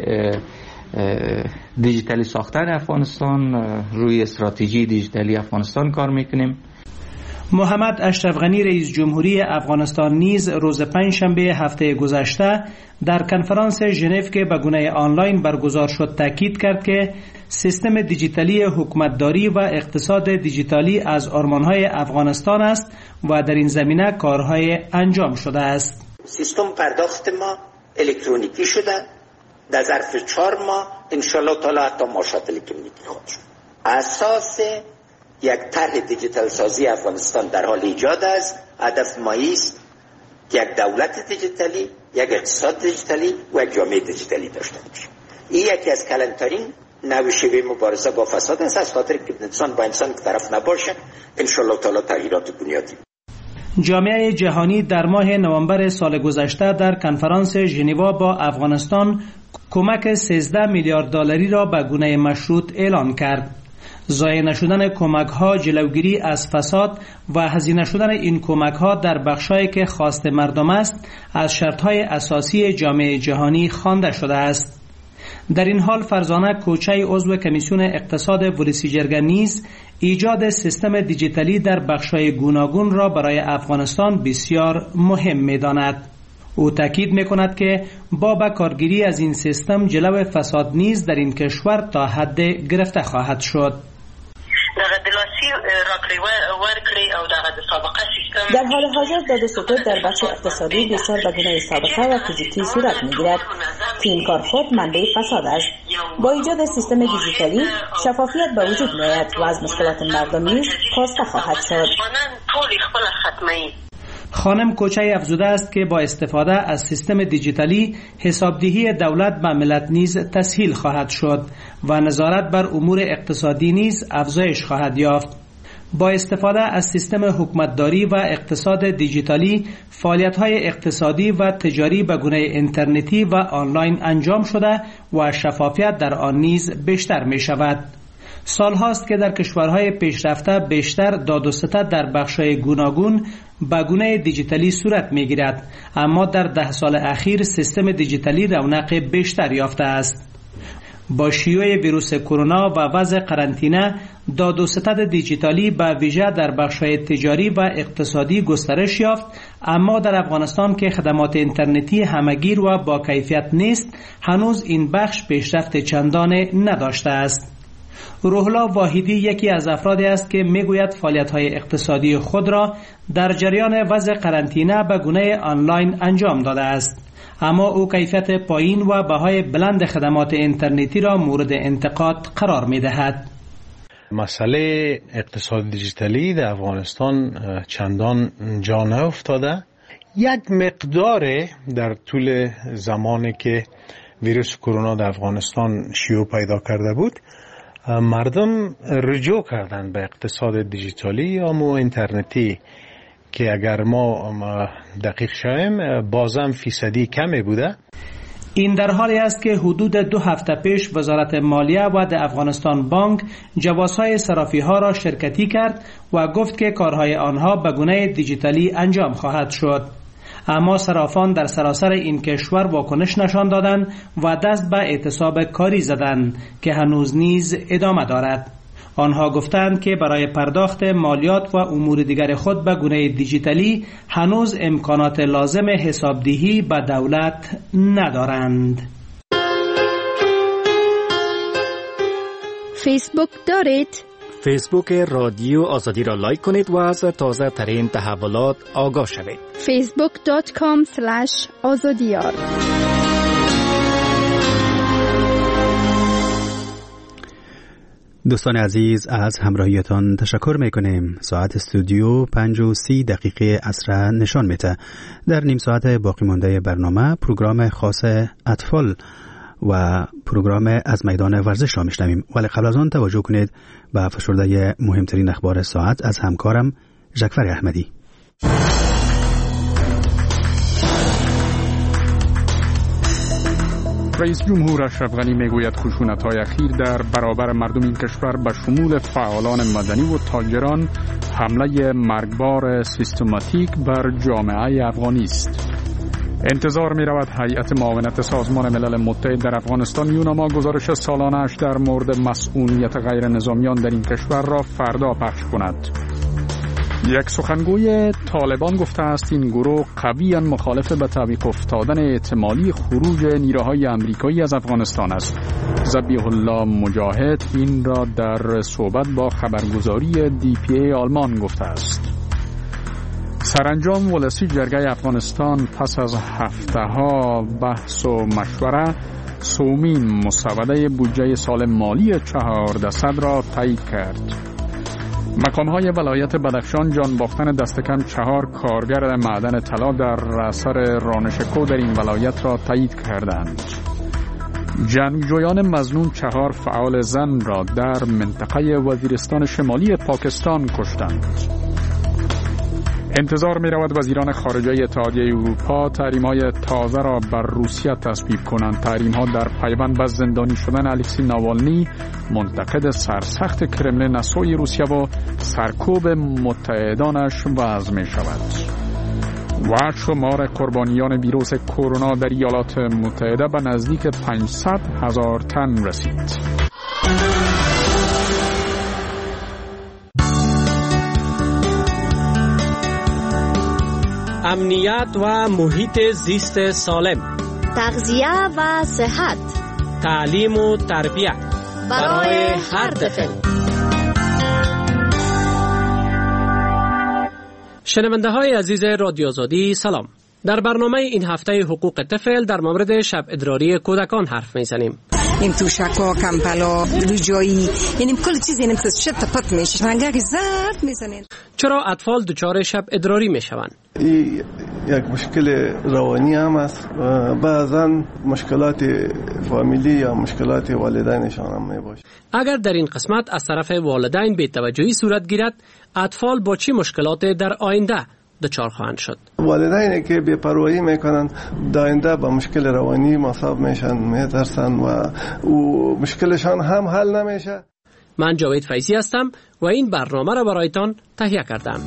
دیجیتالی ساختن افغانستان روی استراتژی دیجیتالی افغانستان کار میکنیم. محمد اشرف غنی رئیس جمهوری افغانستان نیز روز پنجشنبه هفته گذشته در کنفرانس ژنو که به گونه آنلاین برگزار شد تاکید کرد که سیستم دیجیتالی حکومتداری و اقتصاد دیجیتالی از آرمان‌های افغانستان است و در این زمینه کارهای انجام شده است. سیستم پرداخت ما الکترونیکی شده. در ظرف چهار ماه انشالله تعالی حتی معاشات الکترونیکی خواهد شد. اساس یک طرح دیجیتال سازی افغانستان در حال ایجاد است. هدف ما است یک دولت دیجیتالی، یک اقتصاد دیجیتالی و یک جامعه دیجیتالی داشته باشیم. این یکی از کلانترین نوع شیوه مبارزه با فساد است، از خاطر که انسان با انسان که طرف نباشه انشالله تعالی تغییرات بنیادی. جامعه جهانی در ماه نوامبر سال گذشته در کنفرانس ژنو با افغانستان کمک سیزده میلیارد دلاری را به گونه مشروط اعلان کرد. ضایع نشدن کمک‌ها، جلوگیری از فساد و هزینه شدن این کمک‌ها در بخشایی که خواست مردم است از شرط‌های اساسی جامعه جهانی خوانده شده است. در این حال فرزانه کوچه عضو کمیسیون اقتصاد ولسی جرگه نیز ایجاد سیستم دیجیتالی در بخش‌های گوناگون را برای افغانستان بسیار مهم می‌داند. او تاکید می‌کند که با به کارگیری از این سیستم جلو فساد نیز در این کشور تا حد گرفته خواهد شد. در حال حاضر داد و ستد در بخش اقتصادی بسیار به گونه سابقه و فیزیکی صورت می‌گیرد که این کار خود منبع فساد است. با ایجاد سیستم دیجیتالی شفافیت به وجود می‌آید و از مشکلات مردم نیز کاسته خواهد شد. خانم کوچه افزوده است که با استفاده از سیستم دیجیتالی حسابدهی دولت به ملت نیز تسهیل خواهد شد و نظارت بر امور اقتصادی نیز افزایش خواهد یافت. با استفاده از سیستم حکومتداری و اقتصاد دیجیتالی فعالیت‌های اقتصادی و تجاری به گونه اینترنتی و آنلاین انجام شده و شفافیت در آن نیز بیشتر می شود. سال هاست که در کشورهای پیشرفته بیشتر داد و ستد در بخش‌های گوناگون به گونه دیجیتالی صورت می‌گیرد، اما در ده سال اخیر سیستم دیجیتالی رونق بیشتر یافته است. با شیوع ویروس کرونا و وضع قرنطینه داد و ستد دیجیتالی به ویژه در بخش‌های تجاری و اقتصادی گسترش یافت، اما در افغانستان که خدمات اینترنتی همگیر و با کیفیت نیست هنوز این بخش پیشرفت چندانی نداشته است. روحلا واحدی یکی از افرادی است که میگوید فعالیت‌های اقتصادی خود را در جریان وضع قرنطینه به گونه آنلاین انجام داده است، اما او کیفیت پایین و بهای بلند خدمات اینترنتی را مورد انتقاد قرار می‌دهد. مسئله اقتصاد دیجیتالی در افغانستان چندان جا نیفتاده. یک مقدار در طول زمانی که ویروس کرونا در افغانستان شیوع پیدا کرده بود مردم رجوع کردن به اقتصاد دیجیتالی یا مو اینترنتی که اگر ما دقیق شویم بازم فیصدی کمی بوده. این در حالی است که حدود دو هفته پیش وزارت مالیه و د افغانستان بانک جوازهای صرافی ها را شرکتی کرد و گفت که کارهای آنها به گونه دیجیتالی انجام خواهد شد. اما صرافان در سراسر این کشور واکنش نشان دادند و دست به اعتصاب کاری زدند که هنوز نیز ادامه دارد. آنها گفتند که برای پرداخت مالیات و امور دیگر خود به گونه دیجیتالی هنوز امکانات لازم حسابدهی به دولت ندارند. فیسبوک دارید؟ فیسبوک رادیو آزادی را لایک کنید و از تازه ترین تحولات آگاه شوید. فیسبوک دات کام اسلش آزادیار. دوستان عزیز، از همراهیتان تشکر میکنیم. ساعت استودیو پنج و سی دقیقه عصر نشان میده. در نیم ساعت باقی مانده برنامه پروگرام خاص اطفال و پروگرام از میدان ورزش را میشنویم، ولی قبل از آن توجه کنید به فشرده مهمترین اخبار ساعت از همکارم جعفر احمدی. رئیس جمهور اشرف غنی میگوید خشونت‌های اخیر در برابر مردم این کشور به شمول فعالان مدنی و تاجران حمله مرگبار سیستماتیک بر جامعه افغانی است. انتظار می رود هیئت معاونت سازمان ملل متحد در افغانستان یوناما گزارش سالانه‌اش در مورد مسئولیت غیر نظامیان در این کشور را فردا پخش کند. یک سخنگوی طالبان گفته است این گروه قویاً مخالف به تعویق افتادن احتمالی خروج نیروهای آمریکایی از افغانستان است. ذبیح الله مجاهد این را در صحبت با خبرگزاری دی پی ای آلمان گفته است. سرانجام ولسی جرگه افغانستان پس از هفته‌ها بحث و مشوره سومین مسوده بودجه سال مالی چهاردهصد را تایید کرد. مقام‌های ولایت بدخشان جان باختن دست کم چهار کارگر معدن طلا در اثر رانشکو در این ولایت را تایید کردند. جنگجویان مظنون چهار فعال زن را در منطقه وزیرستان شمالی پاکستان کشتند. انتظار می رود وزیران خارجه اتحادیه اروپا تحریم‌های تازه را بر روسیه تصویب کنند. تحریم‌ها در پیوند به زندانی شدن الکسی ناوالنی، منتقد سرسخت کرملین از سوی روسیه و سرکوب متحدانش وضع می شود. و شمار قربانیان ویروس کرونا در ایالات متحده به نزدیک پانصد هزار تن رسید. امنیت و محیط زیست سالم، تغذیه و صحت، تعلیم و تربیت برای هر طفل. شنونده های عزیز رادیو آزادی سلام. در برنامه این هفته حقوق طفل در مورد شب ادراری کودکان حرف میزنیم. این توشکا، کمپلا، روجایی، یعنی کل چیز اینم شب تپت میشه. رنگک زرد میزنین. چرا اطفال دچار شب ادراری میشوند؟ این یک مشکل روانی هم است و بعضا مشکلات فامیلی یا مشکلات والدینشان هم میباشه. اگر در این قسمت از طرف والدین بی‌توجهی صورت گیرد، اطفال با چی مشکلات در آینده دچار خواهند شد؟ والدینی که بی‌پروايی میکنن در آینده با مشکل روانی مصاب میشن، میترسن و او مشکلشان هم حل نمیشه. من جاوید فیضی هستم و این برنامه را برایتان تهیه کردم.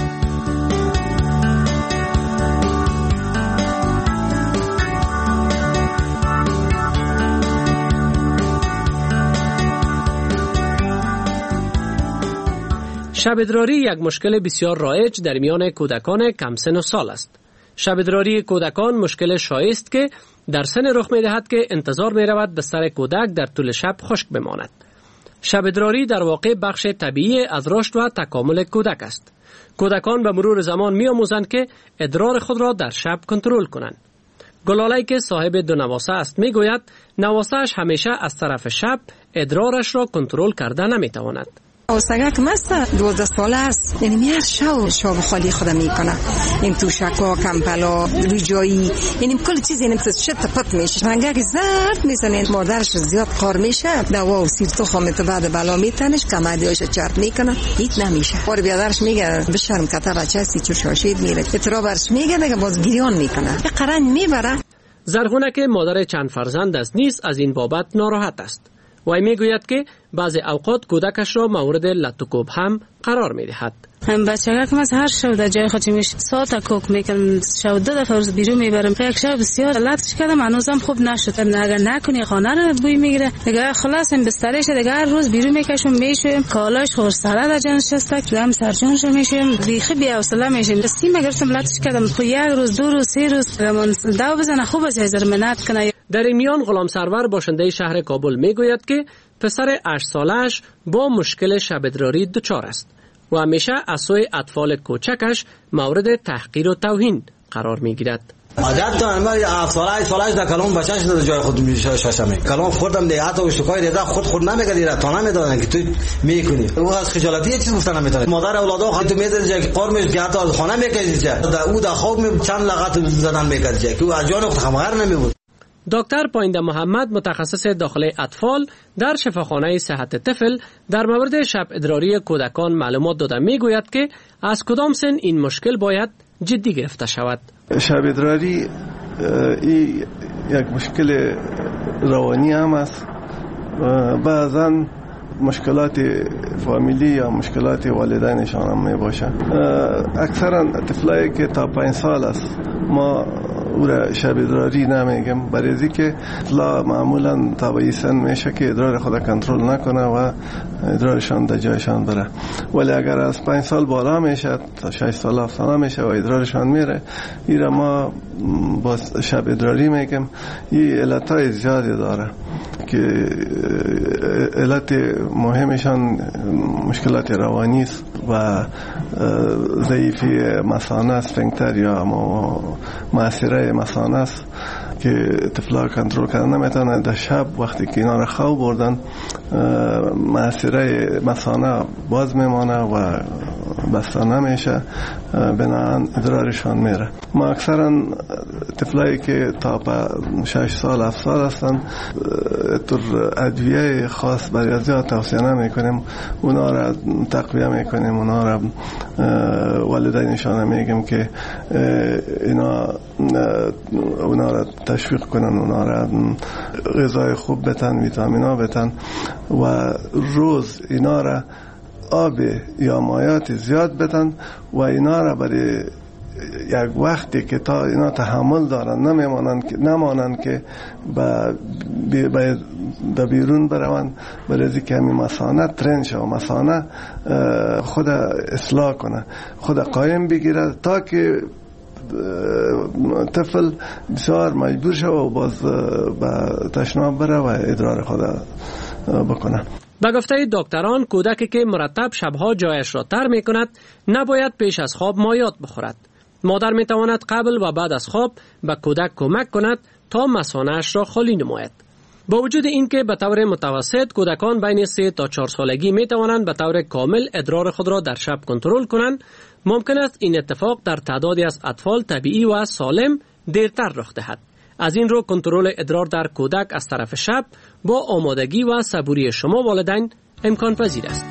شب ادراری یک مشکل بسیار رایج در میان کودکان کم سن و سال است. شب ادراری کودکان مشکل شایع است که در سن رخ می دهد که انتظار می رود بستر کودک در طول شب خشک بماند. شب ادراری در واقع بخش طبیعی از رشد و تکامل کودک است. کودکان به مرور زمان می آموزند که ادرار خود را در شب کنترل کنند. گلالی که صاحب دو نواسه است می گوید نواسه‌اش همیشه از طرف شب ادرارش را کنترل کرده نمی تواند. اوسگک مست دوازده ساله است، یعنی میاد شو شو خالی خودم میکنه. این توشکا، کمپلا، روجایی، یعنی کل چیز اینم شت پت میشه. رنگک زرد میزنه. مادرش زیاد قار میشه. دوا و سیر تو خامت بعد بالا میتنش کمادیاش چرت میکنه. هیچ نمیشه. اور بیادرش میگه بشرم کتا بچه سی چور شاشید میره. اترابرش میگه دیگه باز گریان میکنه. یه قرن میبره. زرغونه که مادر چند فرزند است نیست از این بابت ناراحت است. وی میگوید که بعضی اوقات کودکش را مورد لط و کوب هم قرار میدهد. هم بچگک که از هر شب در جای خودی میشه ساعت کوک میکنم، شب دو دفعه روز بیرون میبرم. یک شب بسیار لطش کردم هنوزم خوب نشد. اگر نکنی خانه رو بوی میگیره دیگه خلاص هم بسترش دیگه هر روز بیرون میکشم میشویم کالاش خور سره در جانش است هم سرجانش میشویم بیخی بی حوصله میشیم. دستی مگرتم لطش کردم خو یک روز دو روز سه روز گمان داو بزنه خوب از هزار منت کنه. در این میان غلام سرور باشنده شهر کابل میگوید که پسر هشت سالش با مشکل شب ادراری دچار است و همیشه از سوی اطفال کوچکش مورد تحقیر و توهین قرار میگیرد. عادت تو انمار هفت ساله هشت سالش در کلام بچه‌ش در جای خود میشاشمه کلام خوردم دیگه حتی اشتکای دیگه خود خود نمیگیره تا نمیدونن که تو میکنی او از خجالتی یه چیز گفتن نمیتونه مادر اولادو خود تو میدل جای قرمش گرد از خانه میکشید جا در او در خواب می چند لغت زدن میکرد جا که او از جان خبر نمیبود. دکتر پاینده محمد متخصص داخله اطفال در شفاخانه صحت طفل در مورد شب ادراری کودکان معلومات داده میگوید که از کدام سن این مشکل باید جدی گرفته شود. شب ادراری این یک مشکل روانی هم است. بعضا مشکلات فامیلی یا مشکلات والدینشان هم می باشه. اکثرا طفلایی که تا پنج سال است ما او را شب ادراری نمیگم، برای از اینکه طفلا معمولا تا به سن میشه که ادرار خود کنترل نکنه و ادرارشان در جایشان بره. ولی اگر از پنج سال بالا میشه تا شش سال هفت سال میشه و ادرارشان میره، این را ما با شب ادراری میگم. این علتهای زیادی داره که علت مهمشان مشکلات روانی است و ضعیفی مثانه اسفنکتر یا معصره مثانه است که طفلا کنترل کردن نمیتونه. در شب وقتی که اینا را خواب بردن معصره مثانه باز میمانه و بسته نمیشه، بنابراین ادرارشان میره. ما اکثرا طفلایی که تا شش سال هفت سال هستن طور ادویه خاص برای ازیاد توصیه نمیکنیم، اونا را تقویه میکنیم، اونا را والدینشان میگیم که اینا اونا را تشویق کنن، اونا را غذای خوب بتن، ویتامینا بتن و روز اینا را آب یا مایات زیاد بدن و اینا را برای یک وقتی که تا اینا تحمل دارن نمیمانن که نمانن که با در بیرون بروند، برای از اینکه همین مثانه ترین شه و مثانه خود اصلاح کنه، خود قایم بگیره تا که طفل بسیار مجبور شه و باز با تشناب بره و ادرار خود بکنه. به گفته دکتران کودکی که مرتب شبها جایش را تر می کند نباید پیش از خواب مایات بخورد. مادر می تواند قبل و بعد از خواب به کودک کمک کند تا مثانه‌اش را خالی نماید. با وجود اینکه به طور متوسط کودکان بین سه تا چهار سالگی می توانند به طور کامل ادرار خود را در شب کنترل کنند، ممکن است این اتفاق در تعدادی از اطفال طبیعی و سالم دیرتر رخ دهد. از این رو کنترل ادرار در کودک از طرف شب با آمادگی و صبوری شما والدین امکان پذیر است.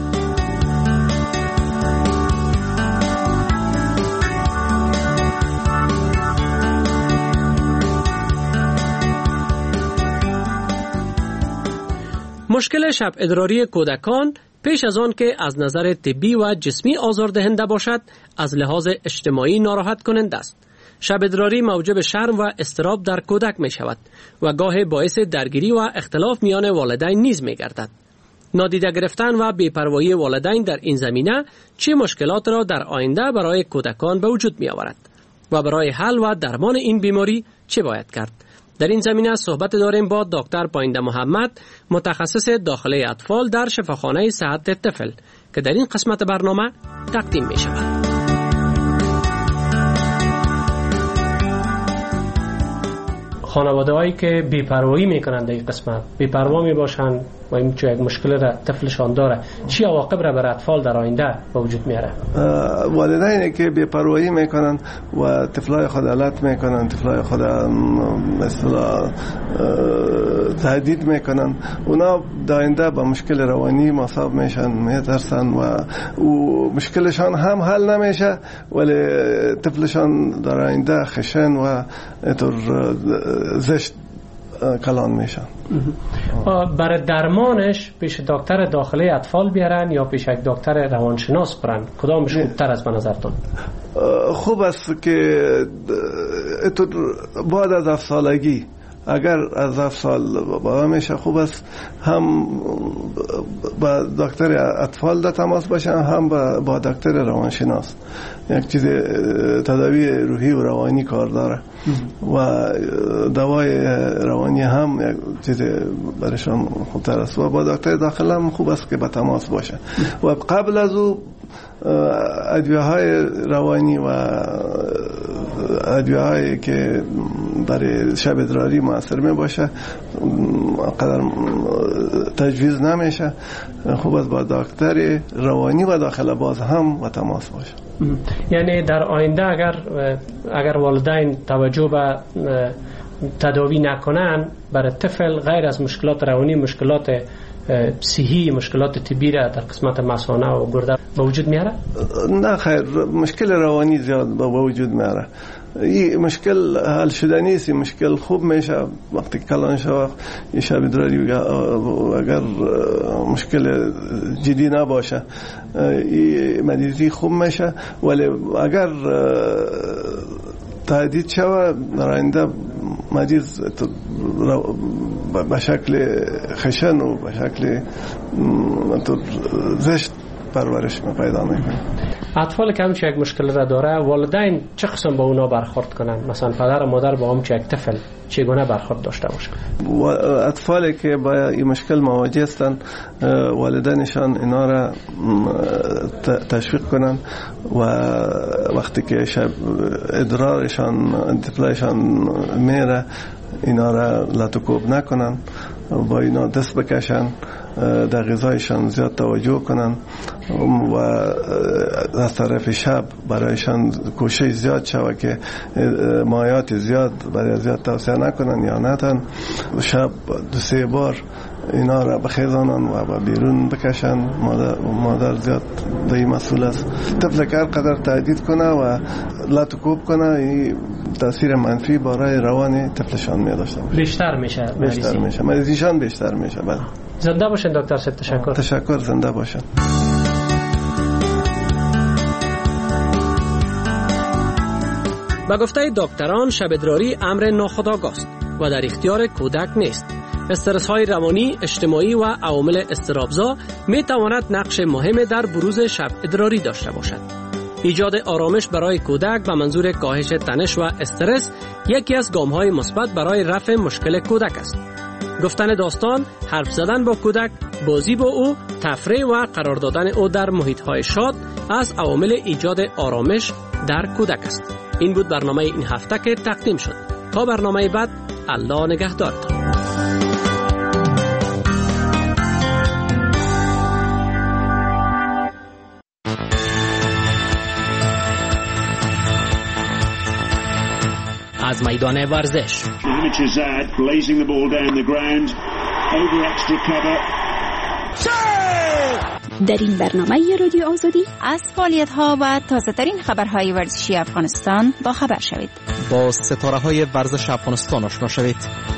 مشکل شب ادراری کودکان پیش از آن که از نظر طبی و جسمی آزاردهنده باشد، از لحاظ اجتماعی ناراحت کننده است. شب ادراری موجب شرم و اضطراب در کودک می شود و گاه باعث درگیری و اختلاف میان والدین نیز می گردد. نادیده گرفتن و بی‌پروایی والدین در این زمینه چه مشکلات را در آینده برای کودکان به وجود می آورد و برای حل و درمان این بیماری چه باید کرد؟ در این زمینه صحبت داریم با دکتر پاینده محمد، متخصص داخله اطفال در شفاخانه صحت طفل که در این قسمت برنامه تقدیم می شود. خانواده هایی که بی‌پروایی میکنند در این قسمت، بی‌پروا میباشند و این چه یک مشکل را طفلشان داره، چی عواقب را بر اطفال در آینده به وجود میاره؟ والدینی که بی‌پروایی میکنند و طفلای خود علت میکنند، طفلای خود مثلا تهدید میکنند، اونا در آینده با مشکل روانی مصاب میشن، میترسن و مشکلشان هم حل نمیشه ولی طفلشان در آینده خشن و طور زشت کلان میشن. برای درمانش پیش دکتر داخلی اطفال بیارن یا پیش یک دکتر روانشناس برن؟ کدامش خوبتر است به نظرتون؟ خوب است که بعد از هفت سالگی اگر از هفت سال بالا میشه خوب است هم با دکتر اطفال در تماس باشن هم با, با دکتر روانشناس. یک چیز تداوی روحی و روانی کار داره و دوای روانی هم یک چیز برشان خوبتر است و با دکتر داخل هم خوب است که با تماس باشه و قبل از او ادویه های روانی و ادویه هایی که برای شب ادراری مؤثر می باشه قدر تجویز نمیشه. خوب است با دکتر روانی و داخل باز هم و تماس باشه. یعنی در آینده اگر اگر والدین توجه به تداوی نکنن برای طفل غیر از مشکلات روانی مشکلات صحی مشکلات طبی را در قسمت مثانه و گرده به وجود میاره؟ نه خیر، مشکل روانی زیاد به وجود میاره. این مشکل حل شده نیست. این مشکل خوب میشه وقتی کلان شود یه شب ادراری اگر مشکل جدی نباشه این مریضی خوب میشه، ولی اگر تهدید شود در آینده مریض به شکل خشن و به شکل زشت پرورش پیدا میکنه. اطفال که همچه یک مشکل را داره والدین چه قسم با اونا برخورد کنن؟ مثلا پدر و مادر با همچه یک طفل چگونه برخورد داشته باشن؟ اطفالی که با این مشکل مواجه هستن والدینشان اینا را تشویق کنن و وقتی که شب ادرارشان طفلشان میره اینا را لطوکوب نکنن، با اینا دست بکشن، در غذایشان زیاد توجه کنن و از طرف شب برایشان کوشش زیاد شود که مایات زیاد برای زیاد توصیه نکنن یا نتن. شب دو سه بار اینا را بخیزانن و بیرون بکشن. مادر, مادر زیاد دایی مسئول است. طفل که هر قدر تهدید کنه و لطوکوب کنه این تاثیر منفی برای روان طفلشان می داشته باشه. بیشتر میشه بیشتر میشه مریضیشان بیشتر میشه. بله. زنده باشین دکتر صاحب. تشکر. تشکر. زنده باشین. با گفته دکتران شب ادراری امر ناخودآگاه است و در اختیار کودک نیست. استرس های روانی، اجتماعی و عوامل اضطرابزا می تواند نقش مهم در بروز شب ادراری داشته باشد. ایجاد آرامش برای کودک به منظور کاهش تنش و استرس یکی از گام های مثبت برای رفع مشکل کودک است. گفتن داستان، حرف زدن با کودک، بازی با او، تفریح و قرار دادن او در محیط های شاد از عوامل ایجاد آرامش در کودک است. این بود برنامه این هفته که تقدیم شد. تا برنامه بعد، الله نگهدارتان. از میدان ورزش در این برنامه رادیو آزادی از فعالیت‌ها و تازه‌ترین خبرهای ورزشی افغانستان با خبر شوید. با ستاره‌های ورزش افغانستان آشنا شوید.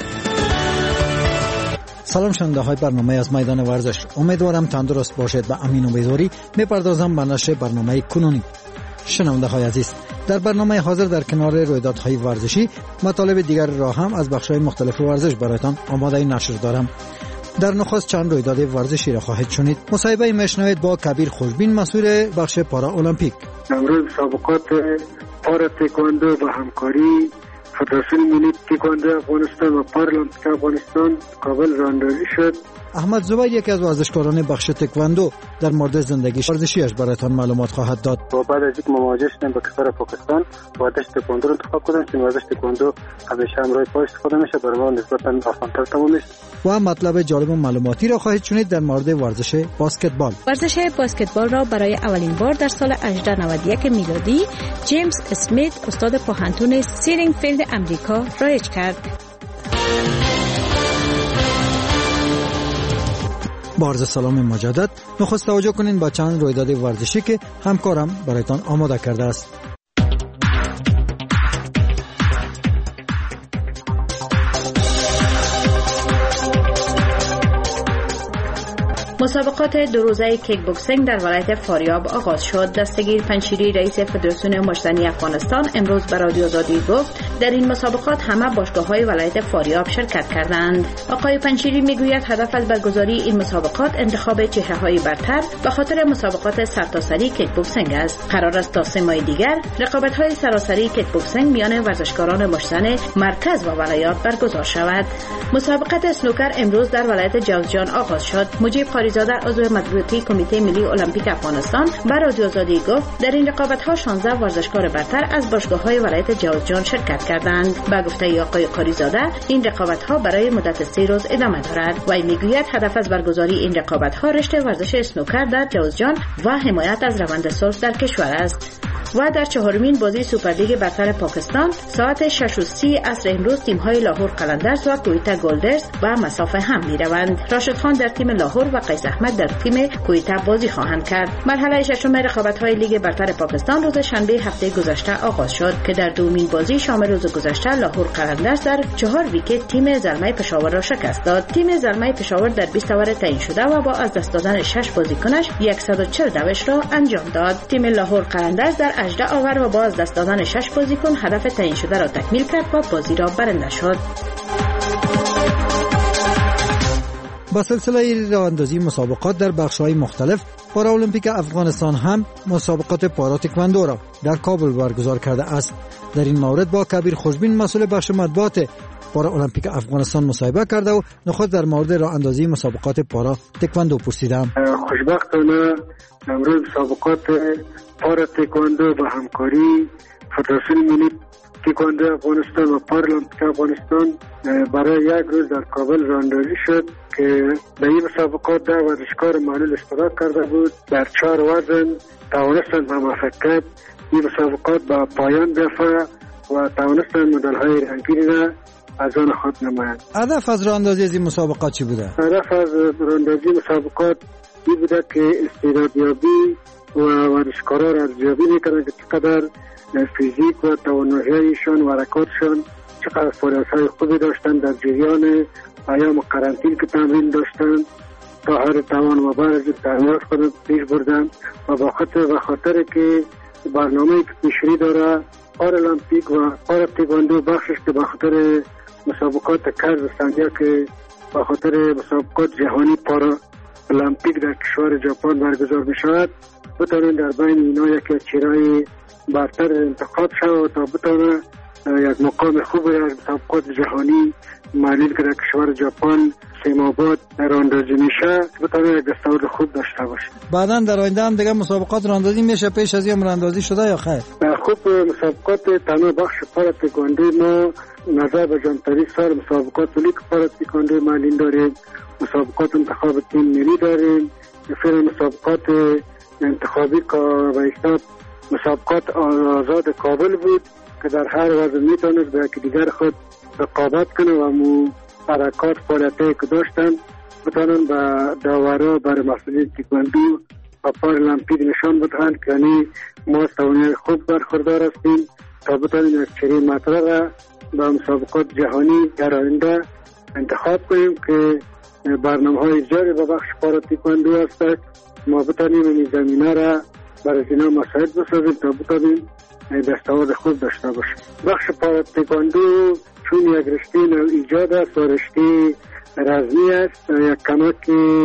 سلام شنونده های برنامه از میدان ورزش. امیدوارم تندرست باشید و امین و بیداری. میپردازم به نشر برنامه کنونی. شنونده های عزیز، در برنامه حاضر در کنار رویدادهای ورزشی مطالب دیگر را هم از بخش‌های مختلف ورزش برایتان آماده نشر دارم. در نخست چند رویداد ورزشی را خواهید شنید. مصاحبه میشنوید با کبیر خوشبین مسئول بخش پارا المپیک. امروز مسابقات پارا تکواندو با همکاری فدراسیون ملی تکواندو افغانستان و پارالمپیک افغانستان کابل راندازی شد. احمد زبیر یکی از ورزشکاران بخش تکواندو در مورد زندگی ورزشیش برایتان معلومات خواهد داد. و بعد از اینکه مواجه شدیم با کشور پاکستان ورزش تکواندو رو انتخاب کردم که ورزش تکواندو همیشه هم روی پای استفاده میشه، برای ما نسبتا آسان‌تر تمام میشه. و مطلب جالب و معلوماتی را خواهید شنید در مورد ورزش بسکتبال. ورزش بسکتبال را برای اولین بار در سال هزار و نهصد و نود و یک میلادی جیمز اسمیت استاد پوهنتون سیرینگفیلد امریکا رایج کرد. با عرض سلام مجدد، نخست توجه کنین با چند رویداد ورزشی که همکارم برایتان آماده کرده است. مسابقات دو روزه کیک بوکسینگ در ولایت فاریاب آغاز شد. دستگیر پنشیری رئیس فدراسیون مشتزنی افغانستان امروز به رادیو آزادی گفت در این مسابقات همه باشگاه‌های ولایت فاریاب شرکت کردند. آقای پنشیری میگوید هدف از برگزاری این مسابقات انتخاب چهره‌های برتر به خاطر مسابقات سرتاسری کیک بوکسینگ است. قرار است تا سه ماه دیگر رقابت‌های سراسری کیک بوکسینگ میان ورزشکاران مشتزن مرکز و ولایات برگزار شود. مسابقات اسنوکر امروز در ولایت جوزجان آغاز شد. مجیب قاریزاده عضو مطبوعاتی کمیته ملی المپیک افغانستان به رادیو آزادی گفت در این رقابت‌ها شانزده ورزشکار برتر از باشگاه‌های ولایت جوزجان شرکت کردند. با گفته آقای قاریزاده این رقابت‌ها برای مدت سه روز ادامه دارد. وی میگوید هدف از برگزاری این رقابت‌ها رشد ورزش اسنوکر در جوزجان و حمایت از روند صلح در کشور است. و در چهارمین بازی سوپرلیگ برتر پاکستان ساعت شش و سی عصر امروز تیم‌های لاهور قلندرز و کویتا گلدرز به مسافه هم می‌روند. راشد خان در تیم لاهور و قیس احمد در تیم کویتا بازی خواهند کرد. مرحله ششم رقابت‌های لیگ برتر پاکستان روز شنبه هفته گذشته آغاز شد که در دومین بازی شام روز گذشته لاهور قلندرز در چهار ویکت تیم زلمه پشاور را شکست داد. تیم زلمه پشاور در بیست اوور تعیین شده و با از دست دادن شش بازیکنش صد و چهل دوش را انجام داد. تیم لاهور قلندرز در هجده اوور و با از دست دادن شش بازیکن هدف تعیین شده را تکمیل کرد و بازی را برنده شد. با سلسله راه‌اندازی مسابقات در بخش‌های مختلف پارالمپیک افغانستان هم مسابقات پارا تکواندو را در کابل برگزار کرده است. در این مورد با کبیر خوشبین مسئول بخش مطبوعات پارالمپیک افغانستان مصاحبه کرده و نخست در مورد راه‌اندازی مسابقات پارا تکواندو پرسیدم. خوشبختانه امروز مسابقات پارا تکواندو با همکاری فدراسیون ملی تکواندو افغانستان و پارالمپیک افغانستان برای یک روز در کابل راه‌اندازی شد که در این مسابقات ده ورزشکار معلول اشتراک کرده بود. در چهار وزن توانستند با موفقیت این مسابقات با پایان برسند و توانستند مدال‌های رنگین را از آن خود نمایند. هدف از راه‌اندازی از این مسابقات چی بوده؟ هدف از راه‌اندازی مسابقات این بوده که استعدادیابی و ورزشکاران را ارزیابی می‌کنند که چقدر فیزیک و توانایی‌هایشان و حرکاتشان چقدر فعالیت‌های خوبی داشتند در جریان ایام قرنطینه که تمرین داشتند تا هر توان و برز تمرینات خود پیش بردند و با خاطر و خاطر که برنامه‌ای که پیشری داره پارالمپیک و پارا تکواندو بخشش که با خاطر مسابقات کرز سنگیا که با خاطر مسابقات جهانی پارا المپیک در کشور ژاپن برگزار می شود بتوانند در بین اینا یکی از چهره‌های برتر انتخاب شود تا بتوانند یک مقام خوب در مسابقات جهانی معلوم که در کشور ژاپن سه ماه بعد راه‌اندازی میشه بتوانند یک دستاورد خوب داشته باشه. بعداً در آینده هم دیگه مسابقات راه‌اندازی میشه. پیش از این راه‌اندازی شده یا خیر؟ خوب مسابقات تنها بخش پارا تکواندو ما نظر به جانتری سال مسابقات لیگ پارا تکواندو معلوم داریم، مسابقات انتخاب تیم ملی داریم، فعلا مسابقات انتخابی که به حساب مسابقات آزاد کابل بود که در هر وزن میتونست به یکی دیگر خود رقابت کنه و مو حرکات فعالیتایی که داشتن بتونن به داورا برای مسئولیت تکواندو و پارالمپیک نشان بدهند که یعنی ما توانایی خوب برخوردار هستیم تا بتونیم یک چهره مطرح را به مسابقات جهانی در آینده انتخاب کنیم که برنامه‌های زیادی به بخش پارا تکواندو هست. ما بتونیم این زمینه را برای اینا مساعد بسازیم تا بتونیم دستاورد خوب داشته باشیم. بخش پارا تکواندو چون یک رشته نو ایجاد است و رشته رزمی است، یک کمک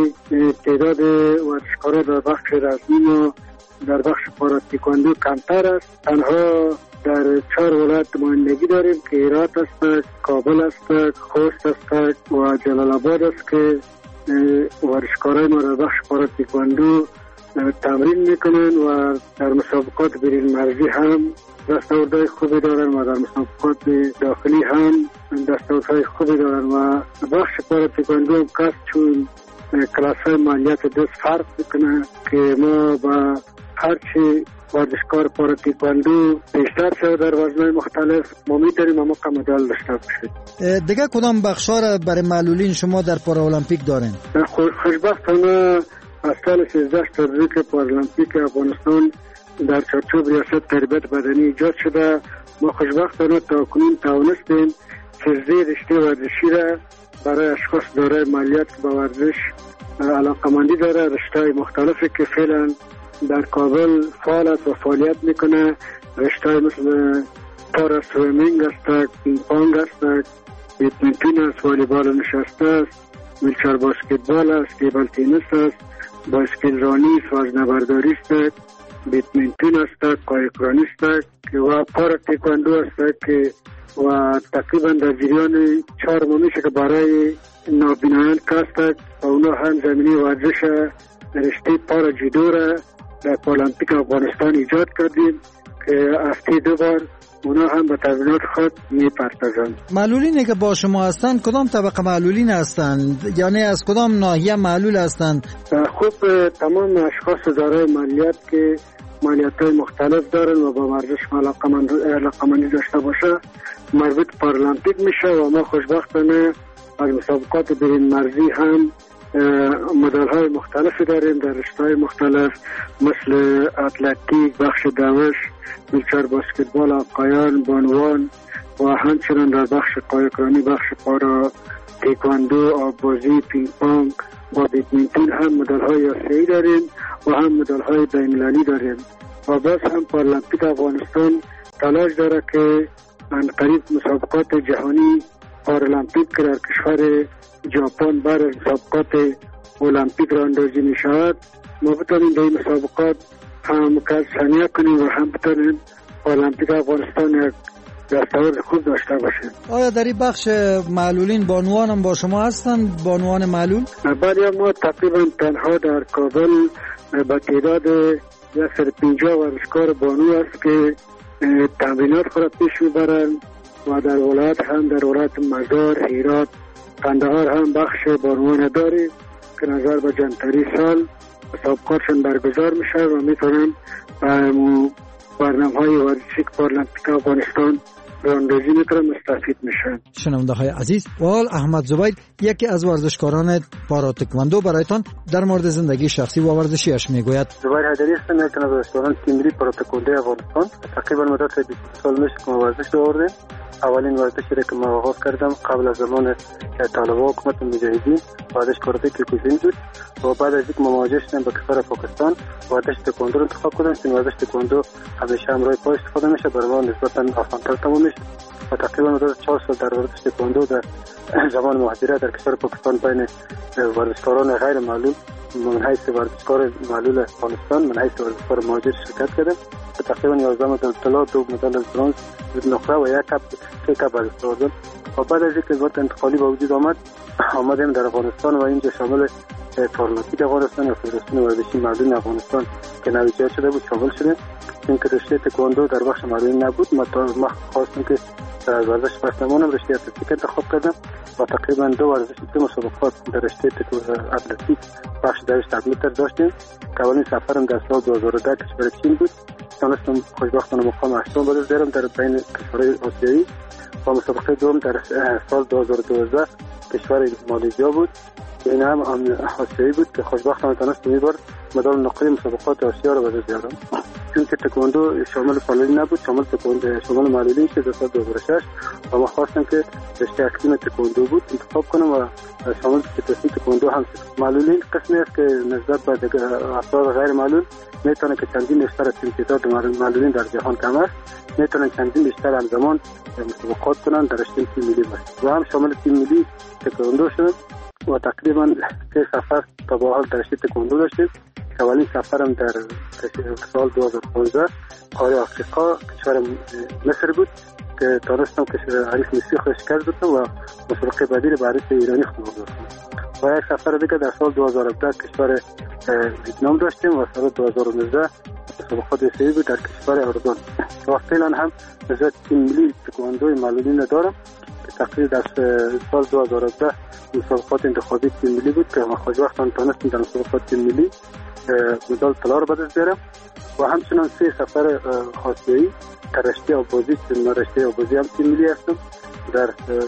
تعداد ورزشکاران در بخش رزمی ما در بخش پارا تکواندو کمتر است. تنها در چهار ولایت نمایندگی داریم که هرات است، کابل است، خوست است و جلال آباد است که ورزشکارای ما در بخش پارا تکواندو تمرین میکنن و در مسابقات بین مرزی هم دستاوردهای خوبی دارن و در مسابقات داخلی هم دستاوردهای خوبی دارن و بخش پارا تکواندو هم کس چون کلاس‌های مالیات دست فرق میکنه که ما با هرچی ورزشکار پارا تکواندو بیشتر شده در وزن‌های مختلف ما میتونیم اما مدال داشته باشیم. دیگه کدام بخش‌ها را برای معلولین شما در پارالمپیک دارین؟ خوشبختانه از سال سیزده تبریک پارالمپیک افغانستان در چارچوب ریاست تربیت بدنی ایجاد شده. ما خوشبختانه تا کنون توانستیم سیزده رشته ورزشی را برای اشخاص دارای مالیات به ورزش علاقمندی داره. رشته مختلفی که فعلا در کابل فعال است و فعالیت میکنه، رشته مثل پارا سویمینگ است، پینگ پونگ است، بیدمینتون است، والیبال نشسته است، ویلچر باسکتبال است، تیبل تنیس است، بایسکل رانی است، وزنه‌برداری است، بیدمینتون است، قایق رانی است و پارا تکواندو است که و تقریبا در جریان چهار ماه میشه که برای نابینایان کاست و اونا هم زمینی ورزش رشته پارا جودو را در المپیک افغانستان ایجاد کردیم که هفته دو بار اونا هم به تمرینات خود میپردازند. معلولینی که با شما هستند کدام طبقه معلولین هستند؟ یعنی از کدام ناحیه معلول هستند؟ خوب تمام اشخاص دارای مالیات که مالیات های مختلف دارن و با ورزش علاقمندی داشته باشه مربوط پارالمپیک میشه و ما خوشبختانه از مسابقات برین مرزی هم مدال های مختلفی داریم در رشته‌های مختلف مثل اتلتیک، بخش دوش، ویلچر باسکتبال، آقایان، بانوان و همچنان در بخش قایقرانی، بخش پارا تکواندو، آببازی، پینگ پونگ و بیدمینتون هم مدال های آسیایی داریم و هم مدال های بین‌المللی داریم و باز هم پارالمپیک افغانستان تلاش داره که عنقریب مسابقات جهانی پارالمپیک که در کشور ژاپن بعد از مسابقات المپیک را اندازی می شود ما بتانیم در این مسابقات هم کسانیه کنیم و هم بتانیم المپیک افغانستان یک دستاورد خوب داشته باشیم. آیا در این بخش معلولین بانوان هم با شما هستند؟ بانوان معلول؟ بله، ما تقریبا تنها در کابل با تعداد یک سر پنجاه ورزشکار بانو است که تمرینات خود پیش میبرند و در ولایت هم در ولایت مزار، هرات، قندهار هم بخش بانوان داریم که نظر به جنتری سال مسابقاتشون برگزار میشه و میتونن برنامه های ورزشی پارالمپیک افغانستان راندازی میکنن مستفید میشن. شنونده های عزیز، و حال احمد زبید یکی از ورزشکاران پارا تکواندو برایتان در مورد زندگی شخصی و ورزشیش میگوید. زبید حیدری هستم، یک از ورزشکاران تیم ملی پارا تکواندو افغانستان. تقریبا مدت بیست سال میشه که ورزش آوردم. اولین ورزشی را که من آغاز کردم قبل از زمان طالبان حکومت مجاهدین ورزش کارate کوچین بود و بعد از اینکه مواجه شدم با کشور پاکستان ورزش تکواندو را انتخاب کردم. چون ورزش تکواندو همیشه هم روی پای استفاده میشه، برای ما نسبتا آسان‌تر تمام میشه و تقریبا مدت چهار سال در ورزش تکواندو در زمان مهاجرت در کشور پاکستان بین ورزشکاران غیر معلول من حیث ورزشکار معلول افغانستان من حیث ورزشکار مهاجر شرکت کردم و تقریبا یازده مدال طلا، دو مدال برنز، یک نقره و یک کپ که کپ از آوردم و بعد از اینکه وقت انتقالی به وجود آمد آمدیم در افغانستان و اینجا شامل پارالمپیک افغانستان و فدراسیون ورزشی معلولین افغانستان که نوی ایجاد شده بود شامل شدیم. چون که رشته تکواندو در بخش معلولین نبود ما ما خواستیم که در ورزش پس نمونم رشته اتلتیک انتخاب کردم و تقریبا دو ورزش دو مسابقات در رشته اتلتیک بخش دویست متر داشتیم که اولین سفرم در سال دو هزار و ده کشور چین بود. تونستم خوشبختانه مقام هشتم به دست بیارم در بین کشورهای آسیایی و مسابقه دوم در سال دو هزار و دوازده کشور مالزیا بود که این هم آسیایی بود که خوشبختانه تونستم این بار مدال نقره مسابقات آسیا را به دست بیارم. چون که تکواندو شامل معلولین نبود، شامل تکواندو شامل معلولین شد در سال دو هزار و شش و ما خواستم که رشته اصلی تکواندو بود انتخاب کنم و شامل تکواندو هم معلولین قسمی است که نسبت به افراد غیر معلول میتونه که چندین بیشتر از تعداد معلولین در جهان کم است، میتونن چندین بیشتر همزمان مسابقات کنن در رشته تیم ملی باشه و هم شامل تیم ملی تکواندو شد و تقریبا سه سفر تا به حال در رشته تکواندو داشتیم. اولین سفرم در سال دو هزار و پانزده قاره آفریقا کشور مصر بود که تونستم که حریف مصری خود شکست بدم و مسابقه بعدی را به حریف ایرانی خود بردم. و یک سفر دیگه در سال دو هزار و هفده کشور ویتنام داشتیم و سال دو هزار و نوزده مسابقات آسیایی بود در کشور اردن. و فعلا هم نظارت تیم ملی تکواندو معلولین دارم که تقریبا در سال دو هزار و هفده مسابقات انتخابی تیم ملی بود که ما خوشبختانه تونستیم در مسابقات تیم ملی مدال طلا را به دست بیارم و همچنان سه سفر آسیایی در رشته آببازی چون رشته آببازی هم تیم ملی هستم در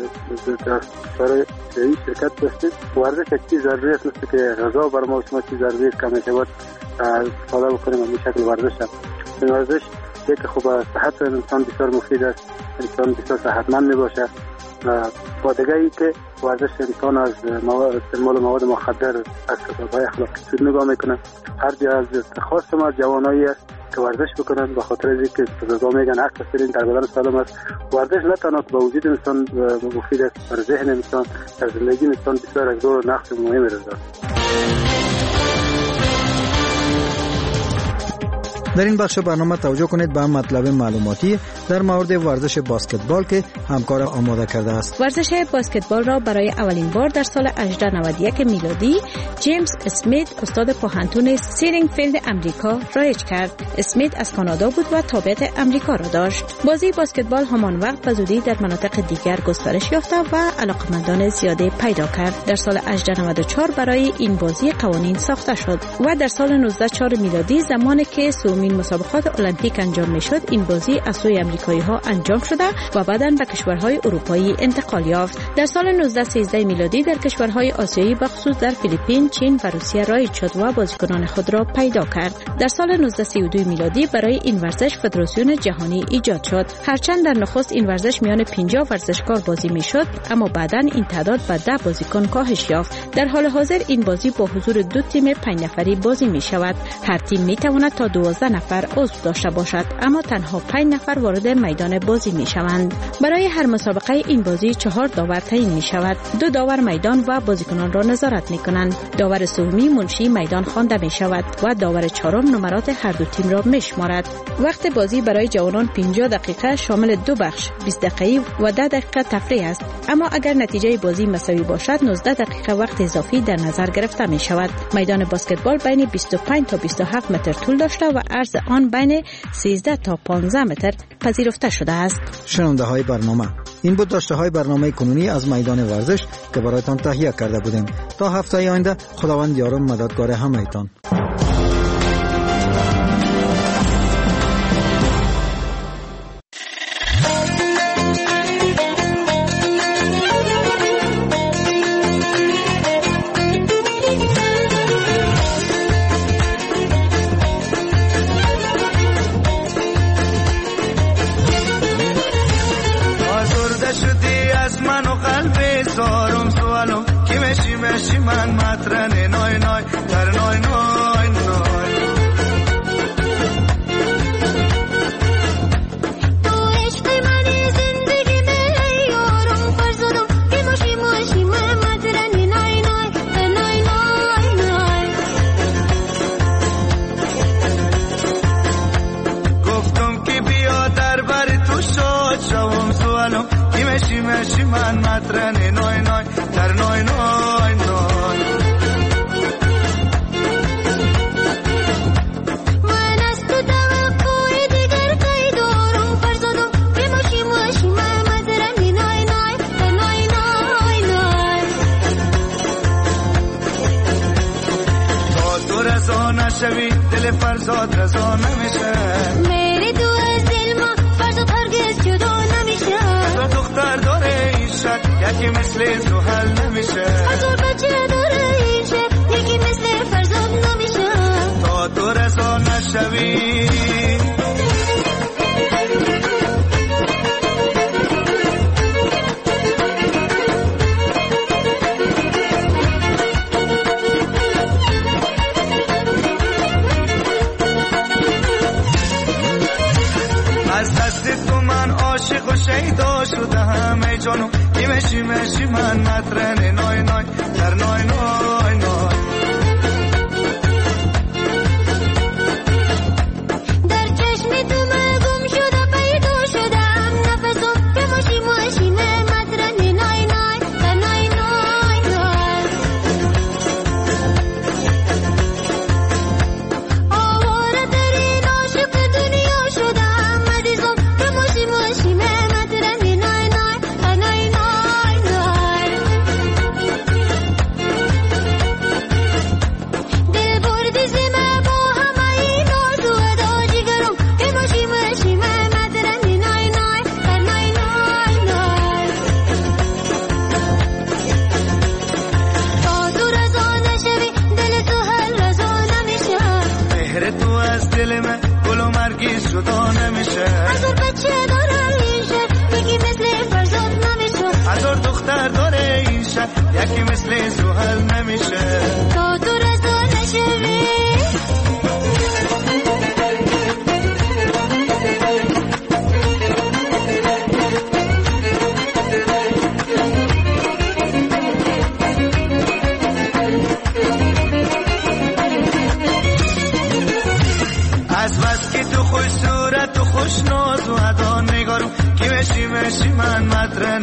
در کشور آسیایی شرکت داشتیم. ورزش یک چیز ضروری است مثل که غذا برای ما شما چیز ضروری است که همیشه استفاده بکنیم و به شکل ورزش هم این ورزش یک خوب صحت انسان بسیار مفید است، انسان بسیار صحتمند می باشه با دیگه ای که ورزش انسان از مواد استعمال مواد مخدر از سببهای اخلاقی سود نگاه میکنه. هر جا از خواست ما جوانایی است که ورزش بکنن، به خاطر از اینکه بزرگا میگن عکس سرین در بدن سالم است. ورزش نه تنها به وجود انسان مفید است، بر ذهن انسان، در زندگی انسان بسیار از دور نقش مهمی دارد. در این بخش برنامه توجه کنید به مطلب معلوماتی در مورد ورزش باسکتبال که همکار آماده کرده است. ورزش باسکتبال را برای اولین بار در سال هزار و نود و یک میلادی جیمز اسمیت استاد پوهنتون سیرینگفیلد امریکا رایج کرد. اسمیت از کانادا بود و تابعیت امریکا را داشت. بازی باسکتبال همان وقت به زودی در مناطق دیگر گسترش یافت و علاقمندان زیادی پیدا کرد. در سال هزار و نود و چهار برای این بازی قوانین ساخته شد و در سال نوزده صد و چهار میلادی زمانی که سومین مسابقات المپیک انجام میشد این بازی از سوی امریکایی ها انجام شده و بعداً به کشورهای اروپایی انتقال یافت. در سال نوزده صد و سیزده میلادی در کشورهای آسیایی بخصوص در فیلیپین، چین و روسیه رایج شد و بازیکنان خود را پیدا کرد. در سال نوزده صد و سی و دو میلادی برای این ورزش فدراسیون جهانی ایجاد شد. هرچند در نخست این ورزش میان پنجاه ورزشکار بازی میشد، اما بعداً این تعداد به ده بازیکن کاهش یافت. در حال حاضر این بازی با حضور دو تیم پنج نفری بازی می شود. هر تیم می تواند تا دوازده نفر عضو داشته باشد، اما تنها پنج نفر وارد میدان بازی می شوند. برای هر مسابقه این بازی چهار داور تعیین می شود. دو داور میدان و بازیکنان را نظارت می کنند. داور سومی منشی میدان خوانده می شود و داور چهارم نمرات هر دو تیم را می شمارد. وقت بازی برای جوانان پنجاه دقیقه شامل دو بخش بیست دقیقه و ده دقیقه تفریح است، اما اگر نتیجه بازی مساوی باشد نوزده دقیقه وقت اضافی در نظر گرفته می شود. میدان باسکتبال بین بیست و پنج تا بیست و هفت متر طول داشته و عرض آن بین سیزده تا پانزده متر پذیرفته شده است. شنونده های برنامه، این بود داشته های برنامه کنونی از میدان ورزش که برایتان تهیه کرده بودیم. تا هفته آینده خداوند یار و مددگار همه‌تان. سارم سوالم کی مشی مشی من مطرنه نای نای در نای نای نای تو عشق منی زندگی می یارم فرزادم کی مشی مشی من مطرنه نای نای در نای نای نای گفتم که بیا در بر تو شاد شوم سوالم کی مشی مشی من مطرنه نای نای در نای نای نای من از تو توقع دیگر کی دارم فرزادم که ماشی ماشی من مطرنه نای نای در نای نای نای تا تو رضا نشوی دل فرزاد رضا نمیشه میری تو از دل ما فرزاد هرگز جدا نمیشه دختر داره این شک یکی مثل زحل نمیشه هزار بچه داره این شک یکی مثل فرزاد نمیشه تا تو رضا نشوی از دست تو من عاشق و شیدا شدم ای جانم کی مشی مشی من مطرنه نای نای در نای نای نای در چشم تو من گم شده پیدا شدم نفسم که مشی مشی من مطرنه نای نای در نای نای نای آواره ترین عاشق دنیا شدم عزیزم که مشی مشی من مطرنه نای نای در نای نای نای دل بردی زمه با همه این ناز و ادا جگرم که مشی مشی من مطرنه نای نای در نای نای نای تا تو رضا نشوی دل تو هر رضا نمیشه مهر تو از دل من گل و مرگیز جدا نمیشه هزار بچه داره این شهر یکی مثل فرزاد نمیشه یکی مثل زحل نمیشه تا تو رسوا نشوی از بس که تو خوش صورت و خوش ناز و ادا نگارم که مشی مشی من مدره